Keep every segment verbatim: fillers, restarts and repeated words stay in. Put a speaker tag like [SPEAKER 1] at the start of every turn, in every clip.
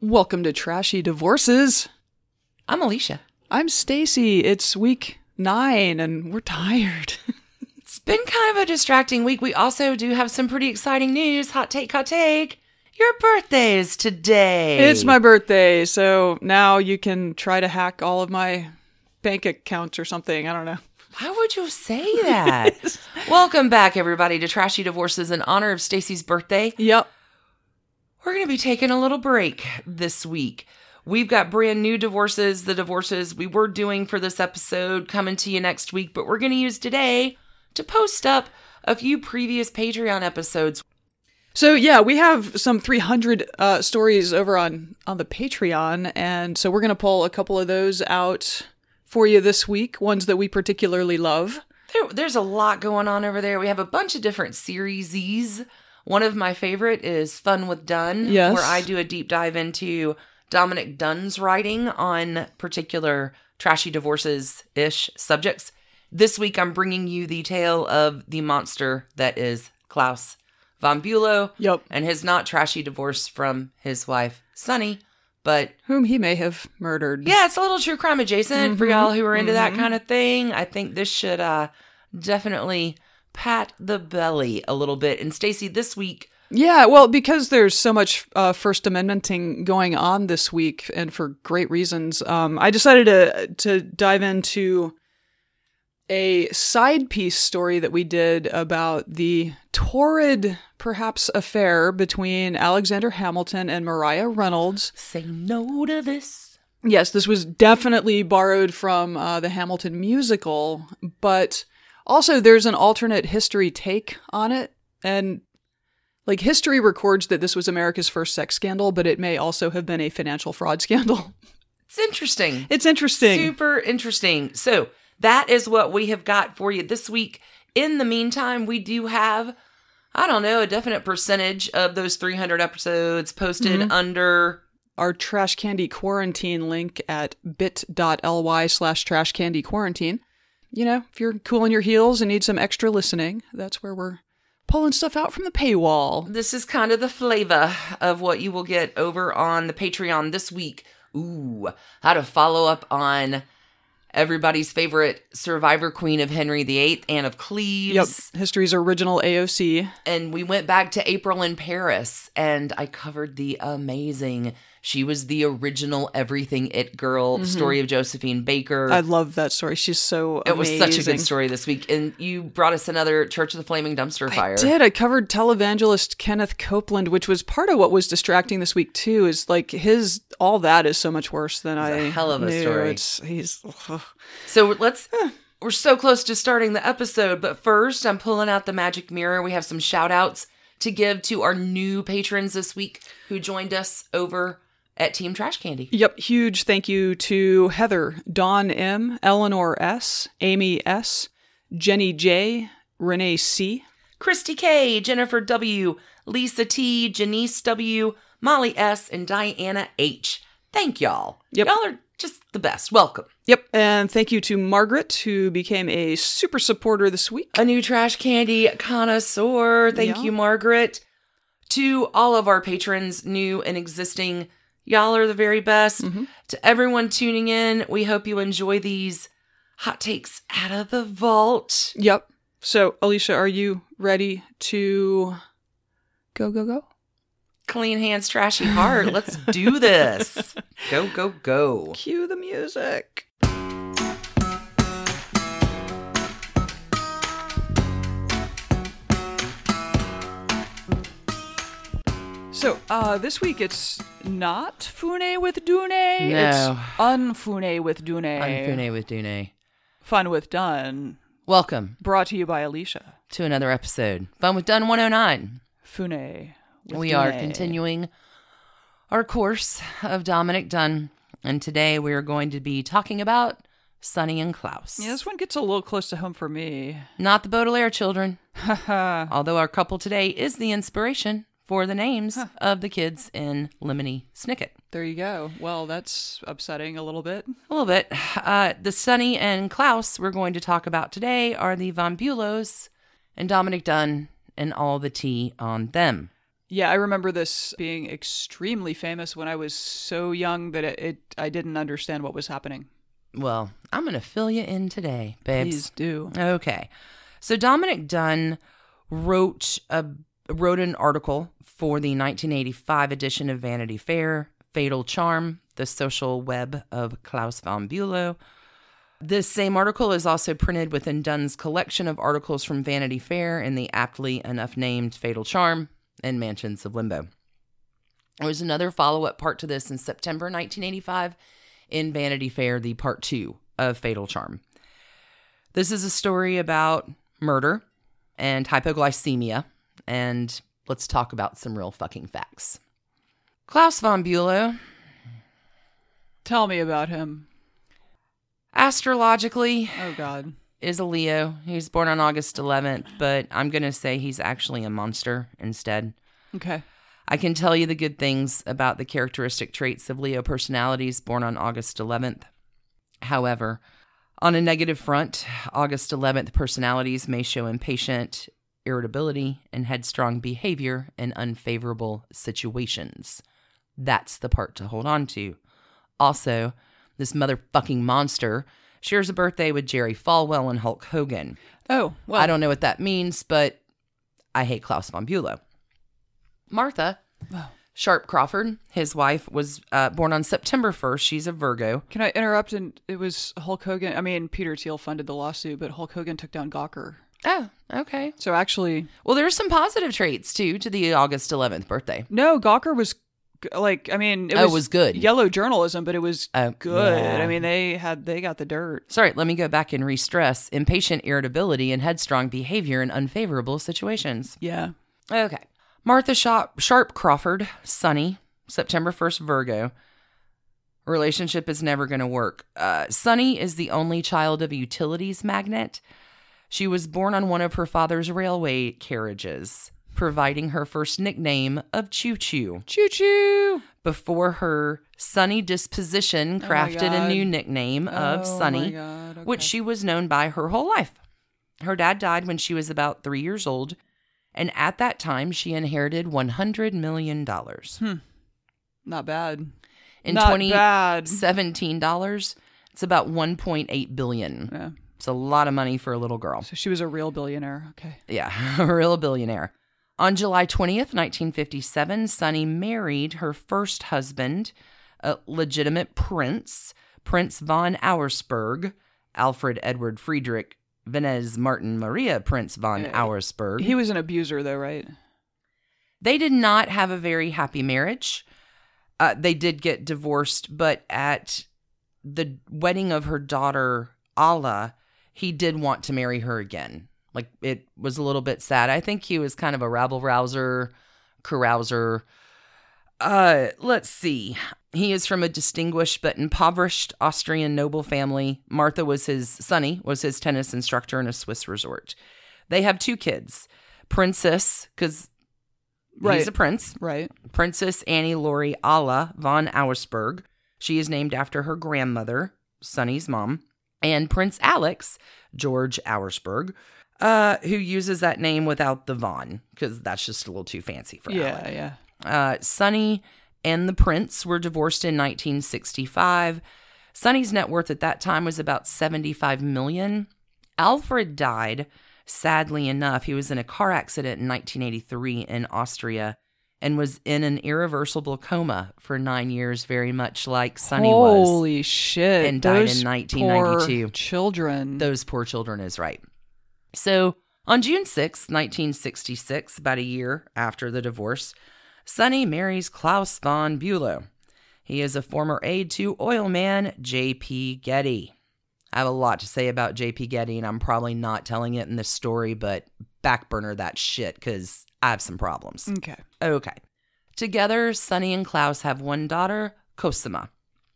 [SPEAKER 1] Welcome to Trashy Divorces.
[SPEAKER 2] I'm Alicia.
[SPEAKER 1] I'm Stacy. It's week nine and we're tired.
[SPEAKER 2] It's been kind of a distracting week. We also do have some pretty exciting news. Hot take, hot take. Your birthday is today.
[SPEAKER 1] It's my birthday, so now you can try to hack all of my bank accounts or something. I don't know.
[SPEAKER 2] Why would you say that? Welcome back, everybody, to Trashy Divorces in honor of Stacy's birthday.
[SPEAKER 1] Yep.
[SPEAKER 2] We're going to be taking a little break this week. We've got brand new divorces, the divorces we were doing for this episode coming to you next week, but we're going to use today to post up a few previous Patreon episodes.
[SPEAKER 1] So yeah, we have some three hundred uh, stories over on, on the Patreon, and so we're going to pull a couple of those out for you this week, ones that we particularly love.
[SPEAKER 2] There, there's a lot going on over there. We have a bunch of different series. One of my favorite is Fun with Dunn,
[SPEAKER 1] yes,
[SPEAKER 2] where I do a deep dive into Dominic Dunn's writing on particular trashy divorces-ish subjects. This week, I'm bringing you the tale of the monster that is Klaus von Bülow.
[SPEAKER 1] Yep.
[SPEAKER 2] And his not trashy divorce from his wife, Sunny, but
[SPEAKER 1] whom he may have murdered.
[SPEAKER 2] Yeah, it's a little true crime adjacent
[SPEAKER 1] mm-hmm.
[SPEAKER 2] for y'all who are into
[SPEAKER 1] mm-hmm.
[SPEAKER 2] that kind of thing. I think this should uh, definitely pat the belly a little bit. And Stacy, this week...
[SPEAKER 1] Yeah, well, because there's so much uh, First Amendmenting going on this week, and for great reasons, um, I decided to to dive into a side piece story that we did about the torrid, perhaps, affair between Alexander Hamilton and Maria Reynolds.
[SPEAKER 2] Say no to this.
[SPEAKER 1] Yes, this was definitely borrowed from uh, the Hamilton musical, but also there's an alternate history take on it, and like history records that this was America's first sex scandal, but it may also have been a financial fraud scandal.
[SPEAKER 2] It's interesting.
[SPEAKER 1] It's interesting.
[SPEAKER 2] Super interesting. So that is what we have got for you this week. In the meantime, we do have, I don't know, a definite percentage of those three hundred episodes posted mm-hmm. under
[SPEAKER 1] our Trash Candy Quarantine link at bit.ly slash Trash Candy Quarantine. You know, if you're cooling your heels and need some extra listening, that's where we're pulling stuff out from the paywall.
[SPEAKER 2] This is kind of the flavor of what you will get over on the Patreon this week. Ooh, how to follow up on everybody's favorite survivor queen of Henry the Eighth, Anne of Cleves.
[SPEAKER 1] Yep, history's original A O C.
[SPEAKER 2] And we went back to April in Paris, and I covered the amazing, she was the original Everything It girl, mm-hmm. story of Josephine Baker.
[SPEAKER 1] I love that story. She's so
[SPEAKER 2] it
[SPEAKER 1] amazing.
[SPEAKER 2] It was such a good story this week. And you brought us another Church of the Flaming Dumpster Fire.
[SPEAKER 1] I did. I covered televangelist Kenneth Copeland, which was part of what was distracting this week, too, is like his, all that is so much worse than
[SPEAKER 2] it's
[SPEAKER 1] I
[SPEAKER 2] a hell of a
[SPEAKER 1] knew.
[SPEAKER 2] story.
[SPEAKER 1] It's, he's... Ugh.
[SPEAKER 2] So let's, we're so close to starting the episode, but first I'm pulling out the magic mirror. We have some shout outs to give to our new patrons this week who joined us over at Team Trash Candy.
[SPEAKER 1] Yep. Huge thank you to Heather, Dawn M, Eleanor S, Amy S, Jenny J, Renee C,
[SPEAKER 2] Christy K, Jennifer W, Lisa T, Janice W, Molly S, and Diana H. Thank y'all.
[SPEAKER 1] Yep.
[SPEAKER 2] Y'all are just the best. Welcome.
[SPEAKER 1] Yep. And thank you to Margaret, who became a super supporter this week.
[SPEAKER 2] A new Trash Candy connoisseur. Thank
[SPEAKER 1] yeah.
[SPEAKER 2] you, Margaret. To all of our patrons, new and existing, y'all are the very best. Mm-hmm. To everyone tuning in, we hope you enjoy these hot takes out of the vault.
[SPEAKER 1] Yep. So, Alicia, are you ready to go, go, go?
[SPEAKER 2] Clean hands, trashy heart. Let's do this. Go, go, go.
[SPEAKER 1] Cue the music. So, uh, this week it's not Fune with Dune.
[SPEAKER 2] No.
[SPEAKER 1] It's Unfune with Dune.
[SPEAKER 2] Unfune with Dune.
[SPEAKER 1] Fun with Dunn.
[SPEAKER 2] Welcome.
[SPEAKER 1] Brought to you by Alicia.
[SPEAKER 2] To another episode. Fun with Dunn one oh nine.
[SPEAKER 1] Fune with
[SPEAKER 2] We
[SPEAKER 1] Dune.
[SPEAKER 2] are continuing our course of Dominic Dunn. And today we are going to be talking about Sunny and Klaus.
[SPEAKER 1] Yeah, this one gets a little close to home for me.
[SPEAKER 2] Not the Baudelaire children. Although our couple today is the inspiration for the names huh. of the kids in Lemony Snicket.
[SPEAKER 1] There you go. Well, that's upsetting a little bit.
[SPEAKER 2] A little bit. Uh, the Sunny and Klaus we're going to talk about today are the von Bülows and Dominic Dunn and all the tea on them.
[SPEAKER 1] Yeah, I remember this being extremely famous when I was so young that it, it I didn't understand what was happening.
[SPEAKER 2] Well, I'm going to fill you in today, babes.
[SPEAKER 1] Please do.
[SPEAKER 2] Okay. So Dominic Dunn wrote a wrote an article for the nineteen eighty-five edition of Vanity Fair, Fatal Charm, the social web of Klaus von Bülow. This same article is also printed within Dunn's collection of articles from Vanity Fair in the aptly enough named Fatal Charm and Mansions of Limbo. There was another follow-up part to this in September nineteen eighty-five in Vanity Fair, the part two of Fatal Charm. This is a story about murder and hypoglycemia, and let's talk about some real fucking facts. Klaus von Bülow.
[SPEAKER 1] Tell me about him.
[SPEAKER 2] Astrologically,
[SPEAKER 1] oh God,
[SPEAKER 2] is a Leo. He was born on August eleventh, but I'm going to say he's actually a monster instead.
[SPEAKER 1] Okay.
[SPEAKER 2] I can tell you the good things about the characteristic traits of Leo personalities born on August eleventh. However, on a negative front, August eleventh personalities may show impatient irritability and headstrong behavior in unfavorable situations. That's the part to hold on to. Also, this motherfucking monster shares a birthday with Jerry Falwell and Hulk Hogan.
[SPEAKER 1] Oh, well.
[SPEAKER 2] I don't know what that means, but I hate Klaus von Bülow. Martha
[SPEAKER 1] Oh.
[SPEAKER 2] Sharp Crawford, his wife, was uh, born on September first. She's a Virgo.
[SPEAKER 1] Can I interrupt? And it was Hulk Hogan. I mean, Peter Thiel funded the lawsuit, but Hulk Hogan took down Gawker.
[SPEAKER 2] Oh, okay.
[SPEAKER 1] So actually,
[SPEAKER 2] Well, there's some positive traits, too, to the August eleventh birthday.
[SPEAKER 1] no, Gawker was g- like, I mean, it
[SPEAKER 2] Oh,
[SPEAKER 1] was,
[SPEAKER 2] it was good.
[SPEAKER 1] yellow journalism, but it was
[SPEAKER 2] Oh,
[SPEAKER 1] good.
[SPEAKER 2] yeah.
[SPEAKER 1] I mean, they had, they got the dirt.
[SPEAKER 2] Sorry, let me go back and re-stress. Impatient irritability and headstrong behavior in unfavorable situations.
[SPEAKER 1] Yeah.
[SPEAKER 2] Okay. Martha Sharp, Sharp Crawford, Sunny, September first, Virgo. Relationship is never going to work. Uh, Sunny is the only child of a utilities magnate. She was born on one of her father's railway carriages, providing her first nickname of Choo Choo.
[SPEAKER 1] Choo choo.
[SPEAKER 2] Before her sunny disposition
[SPEAKER 1] my
[SPEAKER 2] crafted a
[SPEAKER 1] God.
[SPEAKER 2] new nickname of
[SPEAKER 1] Oh,
[SPEAKER 2] Sunny,
[SPEAKER 1] my God. Okay.
[SPEAKER 2] which she was known by her whole life. Her dad died when she was about three years old, and at that time, she inherited one hundred million dollars.
[SPEAKER 1] Hmm. Not bad.
[SPEAKER 2] In
[SPEAKER 1] Not
[SPEAKER 2] twenty seventeen
[SPEAKER 1] bad.
[SPEAKER 2] dollars, it's about one point eight billion dollars.
[SPEAKER 1] Yeah.
[SPEAKER 2] It's a lot of money for a little girl.
[SPEAKER 1] So she was a real billionaire. Okay.
[SPEAKER 2] Yeah, a real billionaire. On July twentieth, nineteen fifty-seven, Sunny married her first husband, a legitimate prince, Prince von Auersperg, Alfred Edward Friedrich Venez Martin Maria Prince von
[SPEAKER 1] Uh,
[SPEAKER 2] Auersperg.
[SPEAKER 1] He was an abuser, though, right?
[SPEAKER 2] They did not have a very happy marriage. Uh, they did get divorced, but at the wedding of her daughter, Alla, he did want to marry her again. Like, it was a little bit sad. I think he was kind of a rabble-rouser, carouser. Uh, let's see. He is from a distinguished but impoverished Austrian noble family. Martha was his, Sonny was his tennis instructor in a Swiss resort. They have two kids. Princess, because
[SPEAKER 1] Right.
[SPEAKER 2] he's a prince.
[SPEAKER 1] Right.
[SPEAKER 2] Princess Annie Laurie Alla von Auersperg. She is named after her grandmother, Sonny's mom. And Prince Alex, George Auersperg, uh, who uses that name without the von, because that's just a little too fancy for
[SPEAKER 1] Yeah,
[SPEAKER 2] Alec.
[SPEAKER 1] yeah.
[SPEAKER 2] Uh, Sonny and the prince were divorced in nineteen sixty-five. Sonny's net worth at that time was about seventy-five million dollars. Alfred died, sadly enough. He was in a car accident in nineteen eighty-three in Austria and was in an irreversible coma for nine years, very much like Sonny was.
[SPEAKER 1] Holy shit.
[SPEAKER 2] And died
[SPEAKER 1] Those
[SPEAKER 2] in nineteen ninety-two.
[SPEAKER 1] poor children.
[SPEAKER 2] Those poor children is right. So on June sixth, nineteen sixty-six, about a year after the divorce, Sonny marries Klaus von Bülow. He is a former aide to oil man J P Getty. I have a lot to say about J P Getty, and I'm probably not telling it in this story, but backburner that shit because I have some problems.
[SPEAKER 1] Okay.
[SPEAKER 2] Okay. Together, Sonny and Klaus have one daughter, Cosima,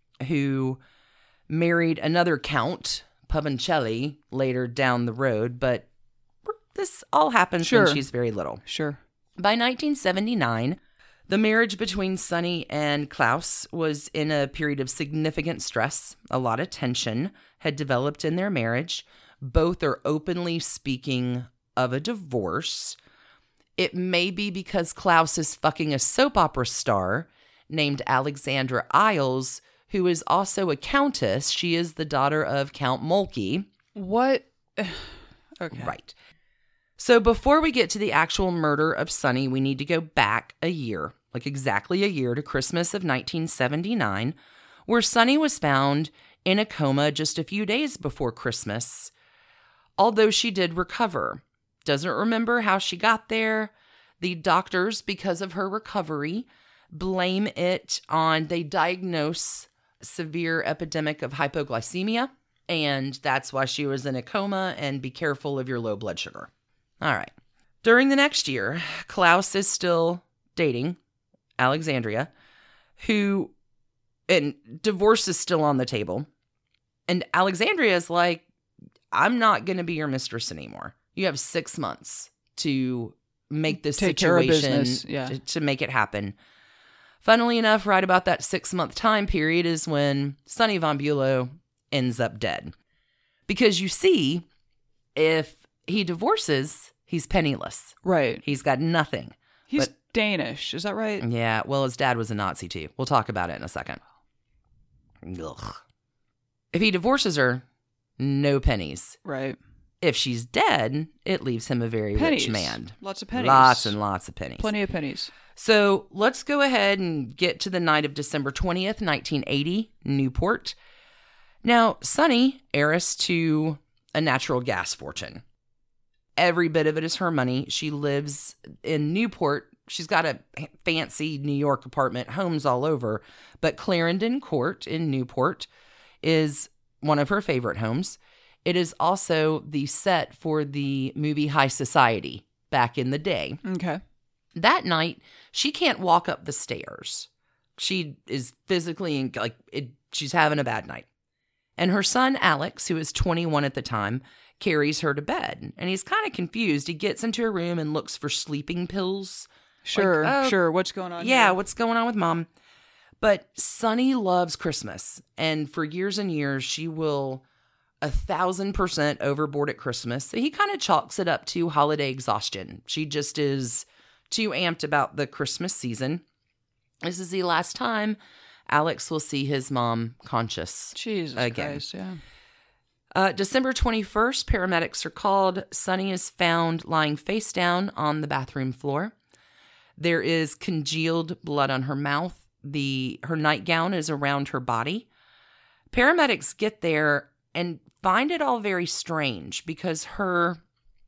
[SPEAKER 2] who married another count, Pavancelli, later down the road, but this all happens
[SPEAKER 1] Sure.
[SPEAKER 2] when she's very little.
[SPEAKER 1] Sure.
[SPEAKER 2] By nineteen seventy-nine, the marriage between Sonny and Klaus was in a period of significant stress. A lot of tension had developed in their marriage. Both are openly speaking of a divorce. It may be because Klaus is fucking a soap opera star named Alexandra Isles, who is also a countess. She is the daughter of Count Moltke.
[SPEAKER 1] What? Okay.
[SPEAKER 2] Right. So before we get to the actual murder of Sonny, we need to go back a year, like exactly a year, to Christmas of nineteen seventy-nine, where Sonny was found in a coma just a few days before Christmas, although she did recover. Doesn't remember how she got there. The doctors, because of her recovery, blame it on, they diagnose severe epidemic of hypoglycemia, and that's why she was in a coma, and be careful of your low blood sugar. All right. During the next year, Klaus is still dating Alexandria, who, and divorce is still on the table. And Alexandria is like, I'm not going to be your mistress anymore. You have six months to make this
[SPEAKER 1] Take care of
[SPEAKER 2] situation,
[SPEAKER 1] business. Yeah.
[SPEAKER 2] to, to make it happen. Funnily enough, right about that six-month time period is when Sonny von Bülow ends up dead. Because you see, if he divorces, he's penniless.
[SPEAKER 1] Right.
[SPEAKER 2] He's got nothing.
[SPEAKER 1] He's
[SPEAKER 2] But-
[SPEAKER 1] Danish. Is that right?
[SPEAKER 2] Yeah, well, his dad was a Nazi too. We'll talk about it in a second. Ugh. If he divorces her, no pennies.
[SPEAKER 1] Right.
[SPEAKER 2] If she's dead, it leaves him a very
[SPEAKER 1] Pennies.
[SPEAKER 2] rich man.
[SPEAKER 1] Lots of pennies.
[SPEAKER 2] Lots and lots of pennies.
[SPEAKER 1] Plenty of pennies.
[SPEAKER 2] So let's go ahead and get to the night of December twentieth, nineteen eighty, Newport. Now, Sonny, heiress to a natural gas fortune. Every bit of it is her money. She lives in Newport. She's got a fancy New York apartment, homes all over. But Clarendon Court in Newport is one of her favorite homes. It is also the set for the movie High Society back in the day.
[SPEAKER 1] Okay.
[SPEAKER 2] That night, she can't walk up the stairs. She is physically, like, it, she's having a bad night. And her son, Alex, who is twenty-one at the time, carries her to bed. And he's kind of confused. He gets into her room and looks for sleeping pills.
[SPEAKER 1] Sure.
[SPEAKER 2] Like, oh,
[SPEAKER 1] sure. What's going on?
[SPEAKER 2] Yeah,
[SPEAKER 1] here?
[SPEAKER 2] what's going on with mom? But Sonny loves Christmas. And for years and years, she will a thousand percent overboard at Christmas. So he kind of chalks it up to holiday exhaustion. She just is too amped about the Christmas season. This is the last time Alex will see his mom conscious.
[SPEAKER 1] Jesus
[SPEAKER 2] again.
[SPEAKER 1] Christ, yeah.
[SPEAKER 2] Uh, December twenty-first, paramedics are called. Sonny is found lying face down on the bathroom floor. There is congealed blood on her mouth. The her nightgown is around her body. Paramedics get there and find it all very strange because her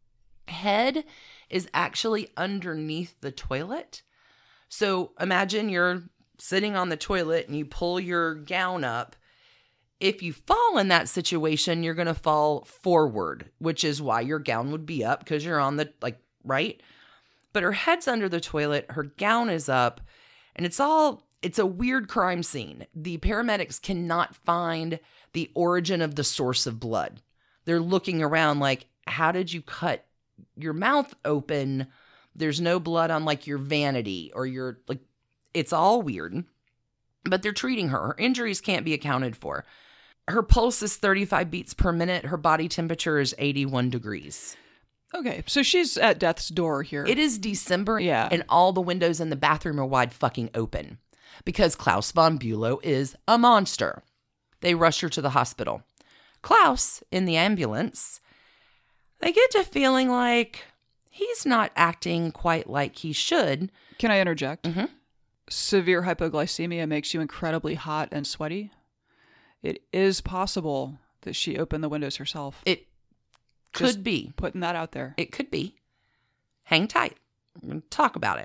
[SPEAKER 2] head is actually underneath the toilet. So imagine you're sitting on the toilet and you pull your gown up. If you fall in that situation, you're going to fall forward, which is why your gown would be up because you're on the, like, right? But her head's under the toilet, her gown is up, and it's all, it's a weird crime scene. The paramedics cannot find the origin of the source of blood. They're looking around like, how did you cut your mouth open? There's no blood on, like, your vanity or your, like, it's all weird. But they're treating her. Her injuries can't be accounted for. Her pulse is thirty-five beats per minute. Her body temperature is eighty-one degrees.
[SPEAKER 1] Okay, so she's at death's door here.
[SPEAKER 2] It is December,
[SPEAKER 1] Yeah.
[SPEAKER 2] and all the windows in the bathroom are wide fucking open because Klaus von Bülow is a monster. They rush her to the hospital. Klaus, in the ambulance, they get to feeling like he's not acting quite like he should.
[SPEAKER 1] Can I interject?
[SPEAKER 2] Mm-hmm.
[SPEAKER 1] Severe hypoglycemia makes you incredibly hot and sweaty. It is possible that she opened the windows herself.
[SPEAKER 2] It could
[SPEAKER 1] Just
[SPEAKER 2] be.
[SPEAKER 1] Putting that out there.
[SPEAKER 2] It could be. Hang tight. We're going to talk about it.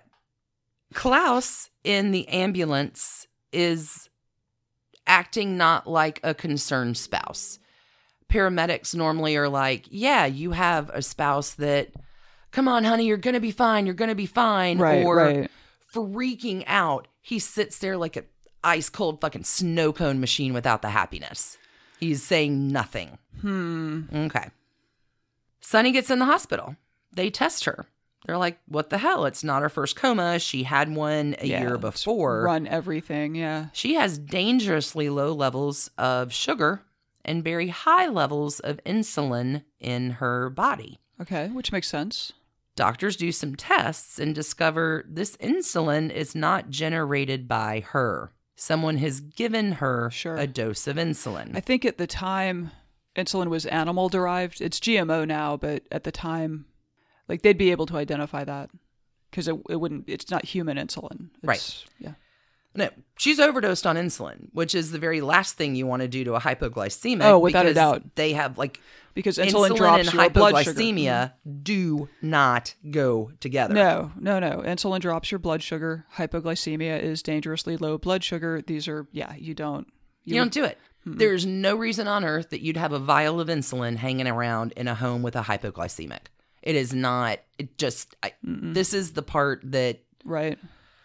[SPEAKER 2] Klaus in the ambulance is acting not like a concerned spouse. Paramedics normally are like, yeah, you have a spouse that, come on, honey, you're going to be fine. You're going to be fine.
[SPEAKER 1] Right,
[SPEAKER 2] or
[SPEAKER 1] right.
[SPEAKER 2] freaking out. He sits there like a ice cold fucking snow cone machine without the happiness. He's saying nothing.
[SPEAKER 1] Hmm.
[SPEAKER 2] Okay. Sonny gets in the hospital. They test her. They're like, what the hell? It's not her first coma. She had one a
[SPEAKER 1] Yeah,
[SPEAKER 2] year
[SPEAKER 1] let's
[SPEAKER 2] before.
[SPEAKER 1] Run everything, yeah.
[SPEAKER 2] She has dangerously low levels of sugar and very high levels of insulin in her body.
[SPEAKER 1] Okay, which makes sense.
[SPEAKER 2] Doctors do some tests and discover this insulin is not generated by her. Someone has given her
[SPEAKER 1] Sure.
[SPEAKER 2] a dose of insulin.
[SPEAKER 1] I think at the time, insulin was animal derived. It's G M O now, but at the time, like they'd be able to identify that because it, it wouldn't. It's not human insulin. It's,
[SPEAKER 2] Right.
[SPEAKER 1] Yeah.
[SPEAKER 2] No, she's overdosed on insulin, which is the very last thing you want to do to a hypoglycemic.
[SPEAKER 1] Oh, without a
[SPEAKER 2] because
[SPEAKER 1] doubt.
[SPEAKER 2] They have like
[SPEAKER 1] Because insulin,
[SPEAKER 2] insulin
[SPEAKER 1] drops
[SPEAKER 2] and
[SPEAKER 1] your blood sugar.
[SPEAKER 2] hypoglycemia do not go together.
[SPEAKER 1] No, no, no. Insulin drops your blood sugar. Hypoglycemia is dangerously low blood sugar. These are, yeah, you don't.
[SPEAKER 2] You, don't do it. Mm-mm. There's no reason on earth that you'd have a vial of insulin hanging around in a home with a hypoglycemic. It is not, it just, I, this is the part that.
[SPEAKER 1] Right.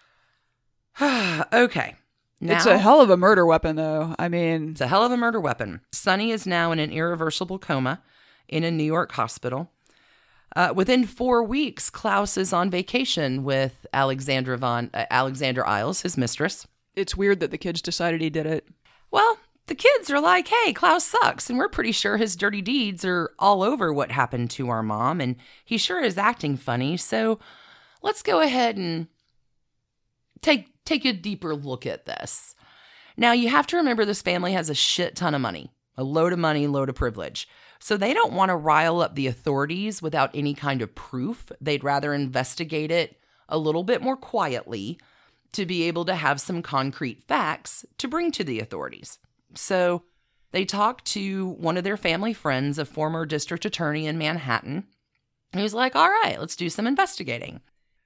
[SPEAKER 2] Okay. Now,
[SPEAKER 1] it's a hell of a murder weapon, though. I mean,
[SPEAKER 2] it's a hell of a murder weapon. Sonny is now in an irreversible coma in a New York hospital. Uh, within four weeks, Klaus is on vacation with Alexandra von uh, Alexander Isles, his mistress.
[SPEAKER 1] It's weird that the kids decided he did it.
[SPEAKER 2] Well, the kids are like, hey, Klaus sucks, and we're pretty sure his dirty deeds are all over what happened to our mom, and he sure is acting funny, so let's go ahead and take take a deeper look at this. Now, you have to remember this family has a shit ton of money, a load of money, load of privilege. So they don't want to rile up the authorities without any kind of proof. They'd rather investigate it a little bit more quietly to be able to have some concrete facts to bring to the authorities. So they talked to one of their family friends, a former district attorney in Manhattan, who's like, all right, let's do some investigating.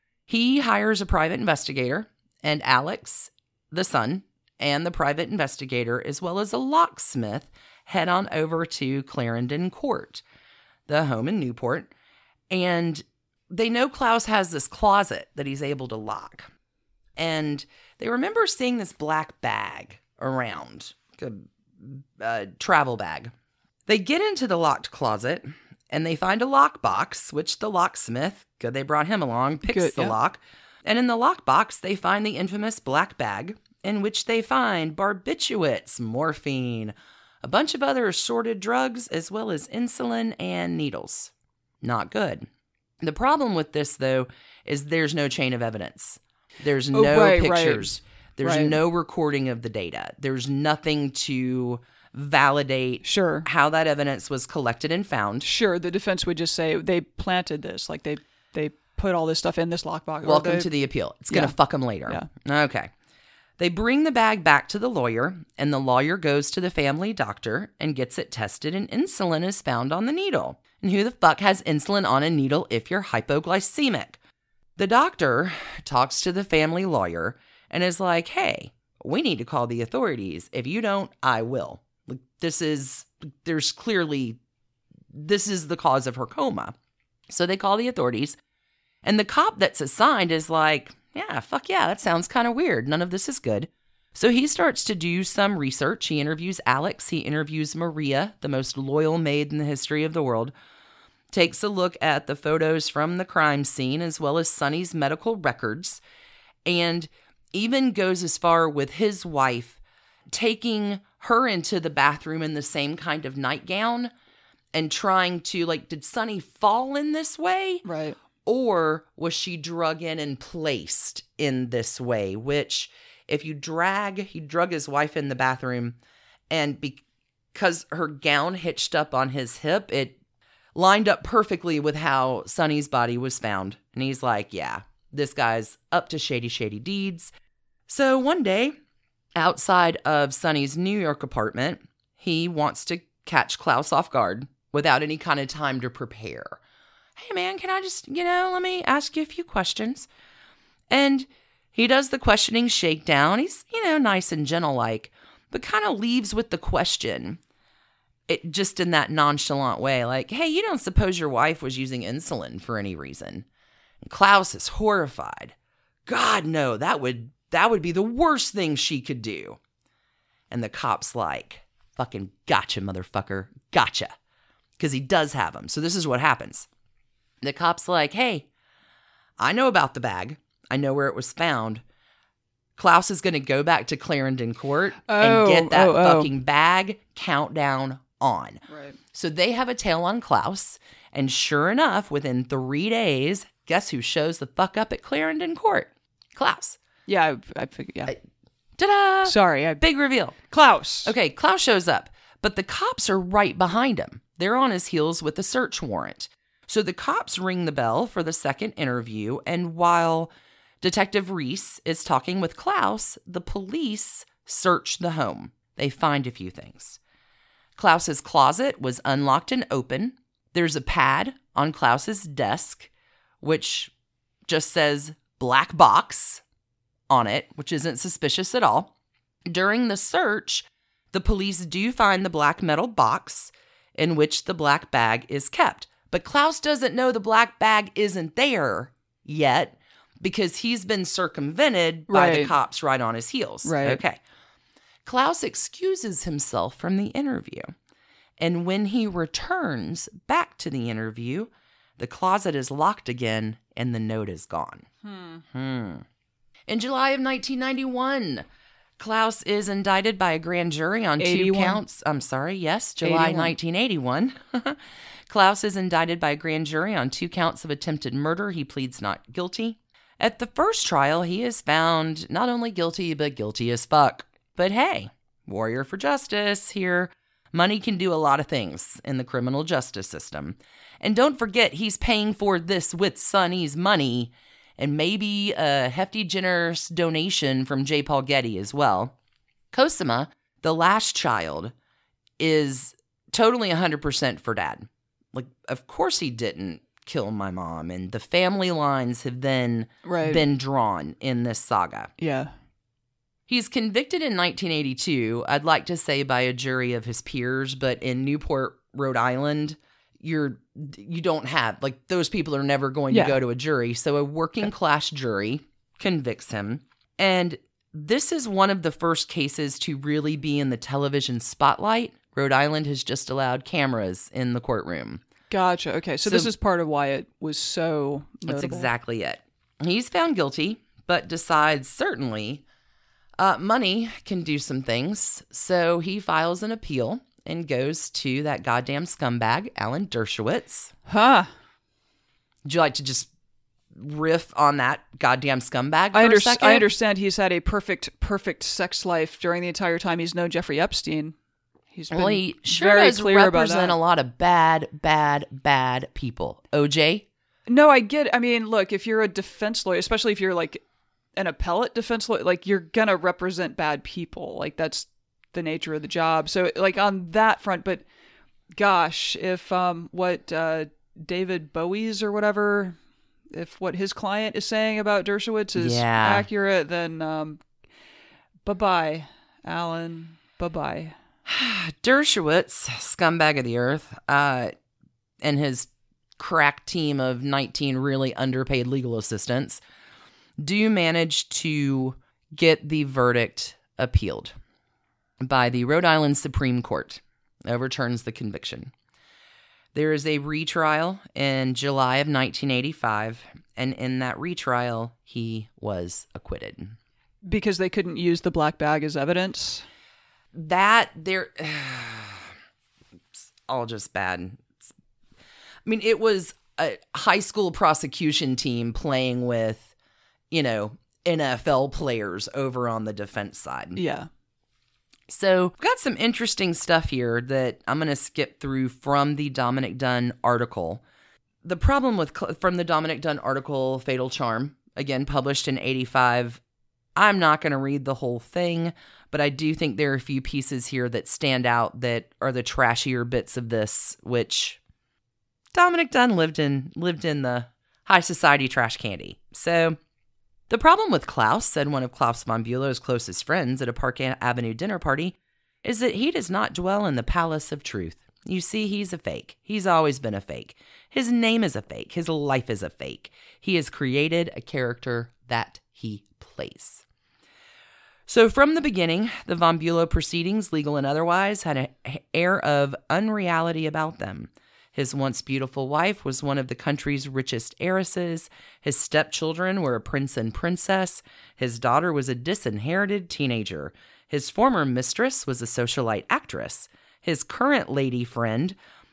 [SPEAKER 2] He hires a private investigator, and Alex, the son, and the private investigator, as well as a locksmith, head on over to Clarendon Court, the home in Newport, and they know Klaus has this closet that he's able to lock. And they remember seeing this black bag around, like a, a travel bag. They get into the locked closet, and they find a lockbox, which the locksmith, good they brought him along, picks
[SPEAKER 1] Good,
[SPEAKER 2] the
[SPEAKER 1] yeah.
[SPEAKER 2] lock. And in the lockbox, they find the infamous black bag, in which they find barbiturates, morphine, a bunch of other assorted drugs, as well as insulin and needles. Not good. The problem with this, though, is there's no chain of evidence. There's
[SPEAKER 1] Oh,
[SPEAKER 2] no
[SPEAKER 1] right,
[SPEAKER 2] pictures.
[SPEAKER 1] right.
[SPEAKER 2] There's
[SPEAKER 1] Right.
[SPEAKER 2] no recording of the data. There's nothing to validate
[SPEAKER 1] Sure.
[SPEAKER 2] how that evidence was collected and found.
[SPEAKER 1] Sure, the defense would just say they planted this, like they they put all this stuff in this lockbox.
[SPEAKER 2] Welcome
[SPEAKER 1] they,
[SPEAKER 2] to the appeal. It's going to
[SPEAKER 1] Yeah.
[SPEAKER 2] fuck them later. Yeah. Okay. They bring the bag back to the lawyer, and the lawyer goes to the family doctor and gets it tested, and insulin is found on the needle. And who the fuck has insulin on a needle if you're hypoglycemic? The doctor talks to the family lawyer and is like, hey, we need to call the authorities. If you don't, I will. Like, this is, there's clearly, this is the cause of her coma. So they call the authorities, and the cop that's assigned is like, yeah, fuck yeah, that sounds kind of weird. None of this is good. So he starts to do some research. He interviews Alex. He interviews Maria, the most loyal maid in the history of the world. Takes a look at the photos from the crime scene as well as Sonny's medical records. And even goes as far with his wife, taking her into the bathroom in the same kind of nightgown and trying to, like, did Sonny fall in this way?
[SPEAKER 1] Right.
[SPEAKER 2] Or was she drug in and placed in this way? Which, if you drag, he drug his wife in the bathroom, and because her gown hitched up on his hip, it lined up perfectly with how Sonny's body was found. And he's like, yeah, this guy's up to shady, shady deeds. So one day, outside of Sonny's New York apartment, he wants to catch Klaus off guard without any kind of time to prepare. Hey, man, can I just, you know, let me ask you a few questions? And he does the questioning shakedown. He's, you know, nice and gentle-like, but kind of leaves with the question, it just in that nonchalant way, like, hey, you don't suppose your wife was using insulin for any reason? And Klaus is horrified. God, no, that would, that would be the worst thing she could do. And the cop's like, fucking gotcha, motherfucker, gotcha. Because he does have them. So this is what happens. The cop's like, hey, I know about the bag. I know where it was found. Klaus is going to go back to Clarendon Court
[SPEAKER 1] Oh,
[SPEAKER 2] and get that
[SPEAKER 1] oh, oh.
[SPEAKER 2] fucking bag countdown on.
[SPEAKER 1] Right.
[SPEAKER 2] So they have a tail on Klaus, And sure enough, within three days, guess who shows the fuck up at Clarendon Court? Klaus.
[SPEAKER 1] Yeah, I, I figured, yeah.
[SPEAKER 2] I, ta-da!
[SPEAKER 1] Sorry. I,
[SPEAKER 2] Big reveal.
[SPEAKER 1] Klaus.
[SPEAKER 2] Okay, Klaus shows up, but the cops are right behind him. They're on his heels with a search warrant. So the cops ring the bell for the second interview, and while Detective Reese is talking with Klaus, the police search the home. They find a few things. Klaus's closet was unlocked and open. There's a pad on Klaus's desk, which just says black box on it, which isn't suspicious at all. During the search, the police do find the black metal box in which the black bag is kept. But Klaus doesn't know the black bag isn't there yet because he's been circumvented by
[SPEAKER 1] Right.
[SPEAKER 2] the cops right on his heels.
[SPEAKER 1] Right.
[SPEAKER 2] Okay. Klaus excuses himself from the interview. And when he returns back to the interview, the closet is locked again and the note is gone.
[SPEAKER 1] Hmm.
[SPEAKER 2] Hmm. In July of nineteen ninety-one, Klaus is indicted by a grand jury on two
[SPEAKER 1] eighty-one.
[SPEAKER 2] counts. I'm sorry, yes, July
[SPEAKER 1] eighty-one.
[SPEAKER 2] nineteen eighty-one. Klaus is indicted by a grand jury on two counts of attempted murder. He pleads not guilty. At the first trial, he is found not only guilty, but guilty as fuck. But hey, warrior for justice here. Money can do a lot of things in the criminal justice system. And don't forget, he's paying for this with Sonny's money and maybe a hefty, generous donation from J. Paul Getty as well. Cosima, the last child, is totally one hundred percent for Dad. Like, of course he didn't kill my mom. And the family lines have then
[SPEAKER 1] Right.
[SPEAKER 2] been drawn in this saga.
[SPEAKER 1] Yeah.
[SPEAKER 2] He's convicted in nineteen eighty-two, I'd like to say by a jury of his peers, but in Newport, Rhode Island, you're you don't have, like, those people are never going
[SPEAKER 1] Yeah.
[SPEAKER 2] to go to a jury. So a working class jury convicts him. And this is one of the first cases to really be in the television spotlight. Rhode Island has just allowed cameras in the courtroom.
[SPEAKER 1] Gotcha. Okay. So,
[SPEAKER 2] So-
[SPEAKER 1] this is part of why it was so notable.
[SPEAKER 2] That's exactly it. He's found guilty, but decides certainly uh, money can do some things. So he files an appeal and goes to that goddamn scumbag, Alan Dershowitz.
[SPEAKER 1] Huh.
[SPEAKER 2] Would you like to just riff on that goddamn scumbag for
[SPEAKER 1] I,
[SPEAKER 2] a
[SPEAKER 1] under-
[SPEAKER 2] second?
[SPEAKER 1] I understand he's had a perfect, perfect sex life during the entire time he's known Jeffrey Epstein. He's been
[SPEAKER 2] Well, he sure
[SPEAKER 1] very
[SPEAKER 2] does
[SPEAKER 1] clear about
[SPEAKER 2] represent
[SPEAKER 1] that.
[SPEAKER 2] a lot of bad, bad, bad people. O J?
[SPEAKER 1] No, I get. I mean, look, if you're a defense lawyer, especially if you're like an appellate defense lawyer, like you're gonna represent bad people. Like that's the nature of the job. So, like on that front, but gosh, if um, what uh, David Bowie's or whatever, if what his client is saying about Dershowitz is
[SPEAKER 2] Yeah.
[SPEAKER 1] accurate, then um, bye bye, Alan. Bye bye.
[SPEAKER 2] Dershowitz, scumbag of the earth, uh, and his crack team of nineteen really underpaid legal assistants do manage to get the verdict appealed by the Rhode Island Supreme Court, overturns the conviction. There is a retrial in July of nineteen eighty-five, and in that retrial, he was acquitted.
[SPEAKER 1] Because they couldn't use the black bag as evidence.
[SPEAKER 2] That there, it's all just bad. It's- I mean, it was a high school prosecution team playing with, you know, N F L players over on the defense side.
[SPEAKER 1] Yeah.
[SPEAKER 2] So we've got some interesting stuff here that I'm going to skip through from the Dominic Dunn article. The problem with, from the Dominic Dunn article, Fatal Charm, again, published in eighty-five, I'm not going to read the whole thing, but I do think there are a few pieces here that stand out that are the trashier bits of this, which Dominic Dunn lived in, lived in the high society trash candy. So the problem with Klaus, said one of Klaus von Bülow's closest friends at a Park Avenue dinner party, is that he does not dwell in the palace of truth. You see, he's a fake. He's always been a fake. His name is a fake. His life is a fake. He has created a character that he plays. So from the beginning, the von Bülow proceedings, legal and otherwise, had an air of unreality about them. His once beautiful wife was one of the country's richest heiresses. His stepchildren were a prince and princess. His daughter was a disinherited teenager. His former mistress was a socialite actress. His current lady friend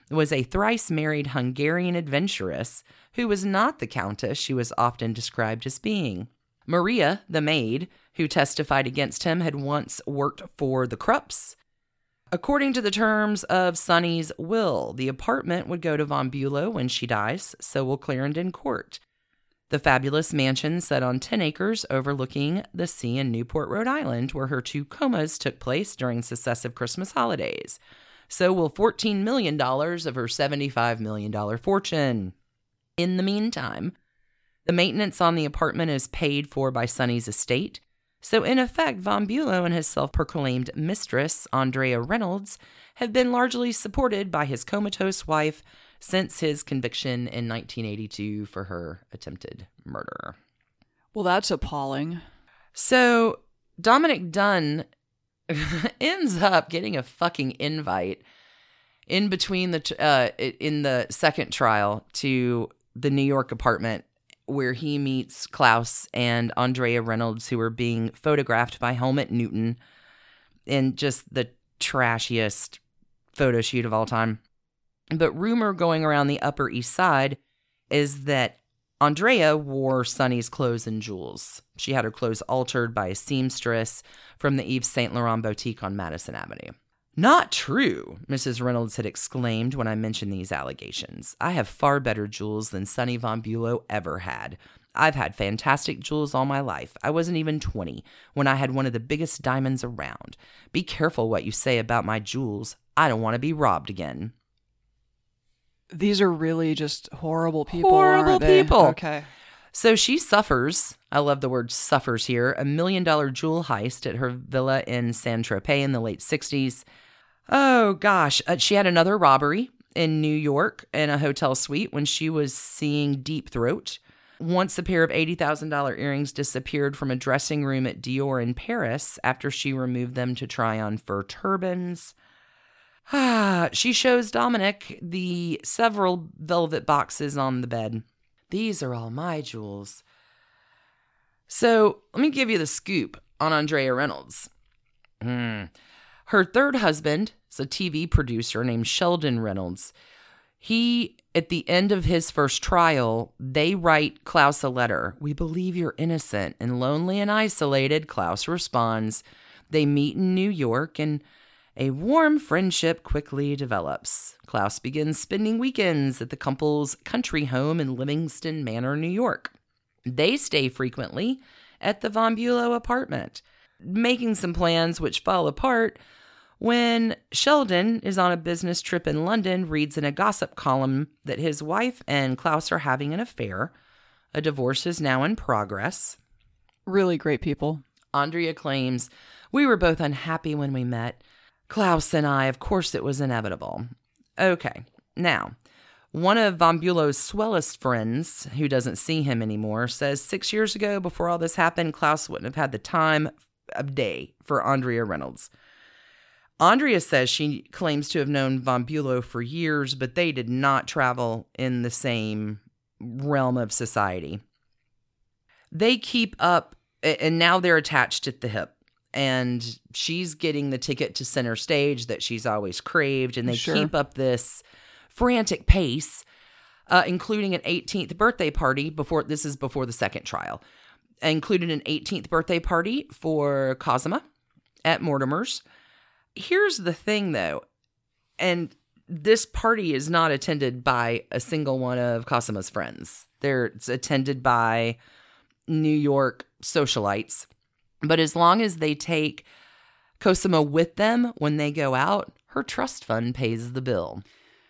[SPEAKER 2] was a thrice-married Hungarian adventuress who was not the countess she was often described as being. Maria, the maid, who testified against him, had once worked for the Krupps. According to the terms of Sonny's will, the apartment would go to Von Bülow when she dies, so will Clarendon Court. The fabulous mansion set on ten acres overlooking the sea in Newport, Rhode Island, where her two comas took place during successive Christmas holidays. So will fourteen million dollars of her seventy-five million dollars fortune. In the meantime, the maintenance on the apartment is paid for by Sonny's estate. So in effect, Von Bülow and his self-proclaimed mistress, Andrea Reynolds, have been largely supported by his comatose wife since his conviction in nineteen eighty-two for her attempted murder.
[SPEAKER 1] Well, that's appalling.
[SPEAKER 2] So Dominic Dunn ends up getting a fucking invite in between the uh, in the second trial to the New York apartment where he meets Klaus and Andrea Reynolds, who are being photographed by Helmut Newton in just the trashiest photo shoot of all time. But rumor going around the Upper East Side is that Andrea wore Sonny's clothes and jewels. She had her clothes altered by a seamstress from the Yves Saint Laurent boutique on Madison Avenue. Not true, Missus Reynolds had exclaimed when I mentioned these allegations. I have far better jewels than Sonny Von Bülow ever had. I've had fantastic jewels all my life. I wasn't even twenty when I had one of the biggest diamonds around. Be careful what you say about my jewels. I don't want to be robbed again.
[SPEAKER 1] These are really just horrible people.
[SPEAKER 2] Horrible
[SPEAKER 1] aren't they?
[SPEAKER 2] people.
[SPEAKER 1] Okay.
[SPEAKER 2] So she suffers, I love the word suffers here, a million dollar jewel heist at her villa in Saint-Tropez in the late sixties. Oh, gosh. Uh, she had another robbery in New York in a hotel suite when she was seeing Deep Throat. Once a pair of eighty thousand dollars earrings disappeared from a dressing room at Dior in Paris after she removed them to try on fur turbans. She shows Dominic the several velvet boxes on the bed. These are all my jewels. So let me give you the scoop on Andrea Reynolds. Mm. Her third husband is a T V producer named Sheldon Reynolds. He, at the end of his first trial, they write Klaus a letter. We believe you're innocent. And lonely and isolated, Klaus responds. They meet in New York and a warm friendship quickly develops. Klaus begins spending weekends at the couple's country home in Livingston Manor, New York. They stay frequently at the Von Bülow apartment, making some plans which fall apart when Sheldon is on a business trip in London, reads in a gossip column that his wife and Klaus are having an affair. A divorce is now in progress.
[SPEAKER 1] Really great people.
[SPEAKER 2] Andrea claims, we were both unhappy when we met. Klaus and I, of course, it was inevitable. Okay, now, one of Von Bülow's swellest friends, who doesn't see him anymore, says six years ago, before all this happened, Klaus wouldn't have had the time of day for Andrea Reynolds. Andrea says she claims to have known Von Bülow for years, but they did not travel in the same realm of society. They keep up, and now they're attached at the hip. And she's getting the ticket to center stage that she's always craved. And they
[SPEAKER 1] Sure.
[SPEAKER 2] keep up this frantic pace, uh, including an eighteenth birthday party before, this is before the second trial, included an eighteenth birthday party for Cosima at Mortimer's. Here's the thing, though, and this party is not attended by a single one of Cosima's friends. They're it's attended by New York socialites. But as long as they take Cosima with them when they go out, her trust fund pays the bill.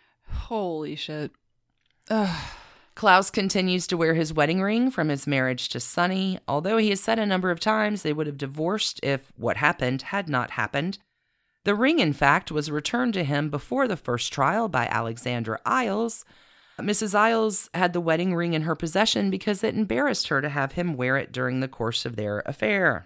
[SPEAKER 1] Holy shit. Ugh.
[SPEAKER 2] Klaus continues to wear his wedding ring from his marriage to Sonny, although he has said a number of times they would have divorced if what happened had not happened. The ring, in fact, was returned to him before the first trial by Alexandra Isles. Missus Isles had the wedding ring in her possession because it embarrassed her to have him wear it during the course of their affair.